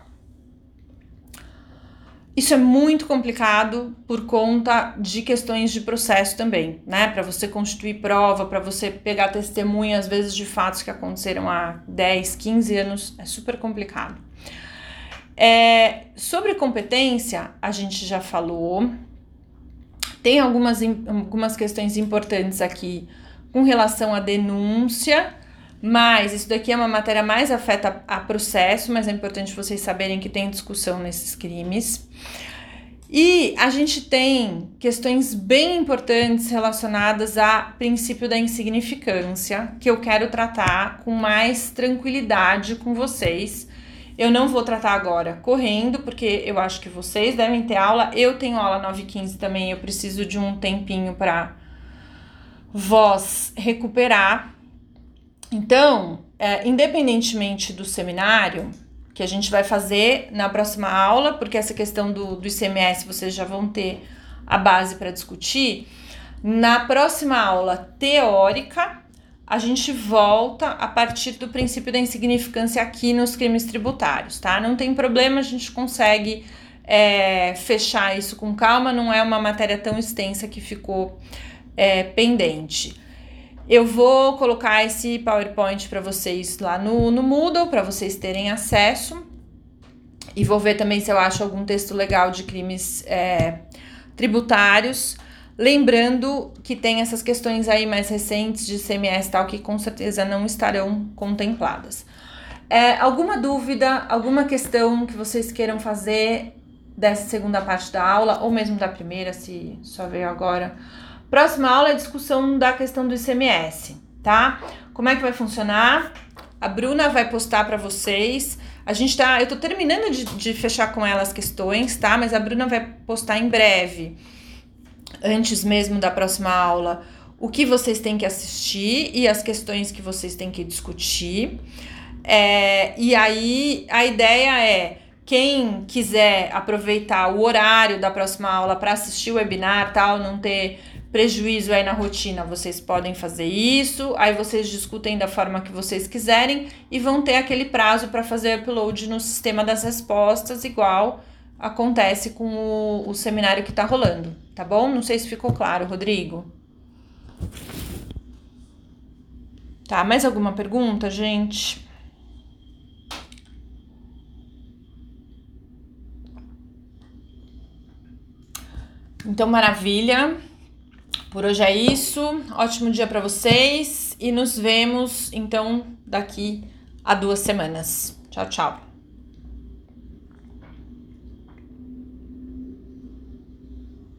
Isso é muito complicado por conta de questões de processo também, né? Para você constituir prova, para você pegar testemunha, às vezes, de fatos que aconteceram há dez, quinze anos, é super complicado. É, sobre competência, a gente já falou, tem algumas, algumas questões importantes aqui com relação à denúncia, mas isso daqui é uma matéria mais afeta a processo, mas é importante vocês saberem que tem discussão nesses crimes. E a gente tem questões bem importantes relacionadas a princípio da insignificância, que eu quero tratar com mais tranquilidade com vocês. Eu não vou tratar agora correndo, porque eu acho que vocês devem ter aula. Eu tenho aula nove e quinze também, eu preciso de um tempinho para vós recuperar. Então, é, independentemente do seminário, que a gente vai fazer na próxima aula, porque essa questão do, do I C M S vocês já vão ter a base para discutir, na próxima aula teórica, a gente volta a partir do princípio da insignificância aqui nos crimes tributários, tá? Não tem problema, a gente consegue é, fechar isso com calma, não é uma matéria tão extensa que ficou é, pendente. Eu vou colocar esse PowerPoint para vocês lá no, no Moodle, para vocês terem acesso, e vou ver também se eu acho algum texto legal de crimes é, tributários. Lembrando que tem essas questões aí mais recentes de I C M S e tal, que com certeza não estarão contempladas. É, alguma dúvida, alguma questão que vocês queiram fazer dessa segunda parte da aula, ou mesmo da primeira, se só veio agora? Próxima aula é a discussão da questão do I C M S, tá? Como é que vai funcionar? A Bruna vai postar para vocês. A gente tá, eu tô terminando de, de fechar com ela as questões, tá? Mas a Bruna vai postar em breve, antes mesmo da próxima aula, o que vocês têm que assistir e as questões que vocês têm que discutir. É, e aí a ideia é, quem quiser aproveitar o horário da próxima aula para assistir o webinar, tal, não ter prejuízo aí na rotina, vocês podem fazer isso, aí vocês discutem da forma que vocês quiserem e vão ter aquele prazo para fazer upload no sistema das respostas, igual acontece com o, o seminário que tá rolando, tá bom? Não sei se ficou claro, Rodrigo. Tá, mais alguma pergunta, gente? Então, maravilha. Por hoje é isso. Ótimo dia para vocês e nos vemos então daqui a duas semanas. Tchau, tchau.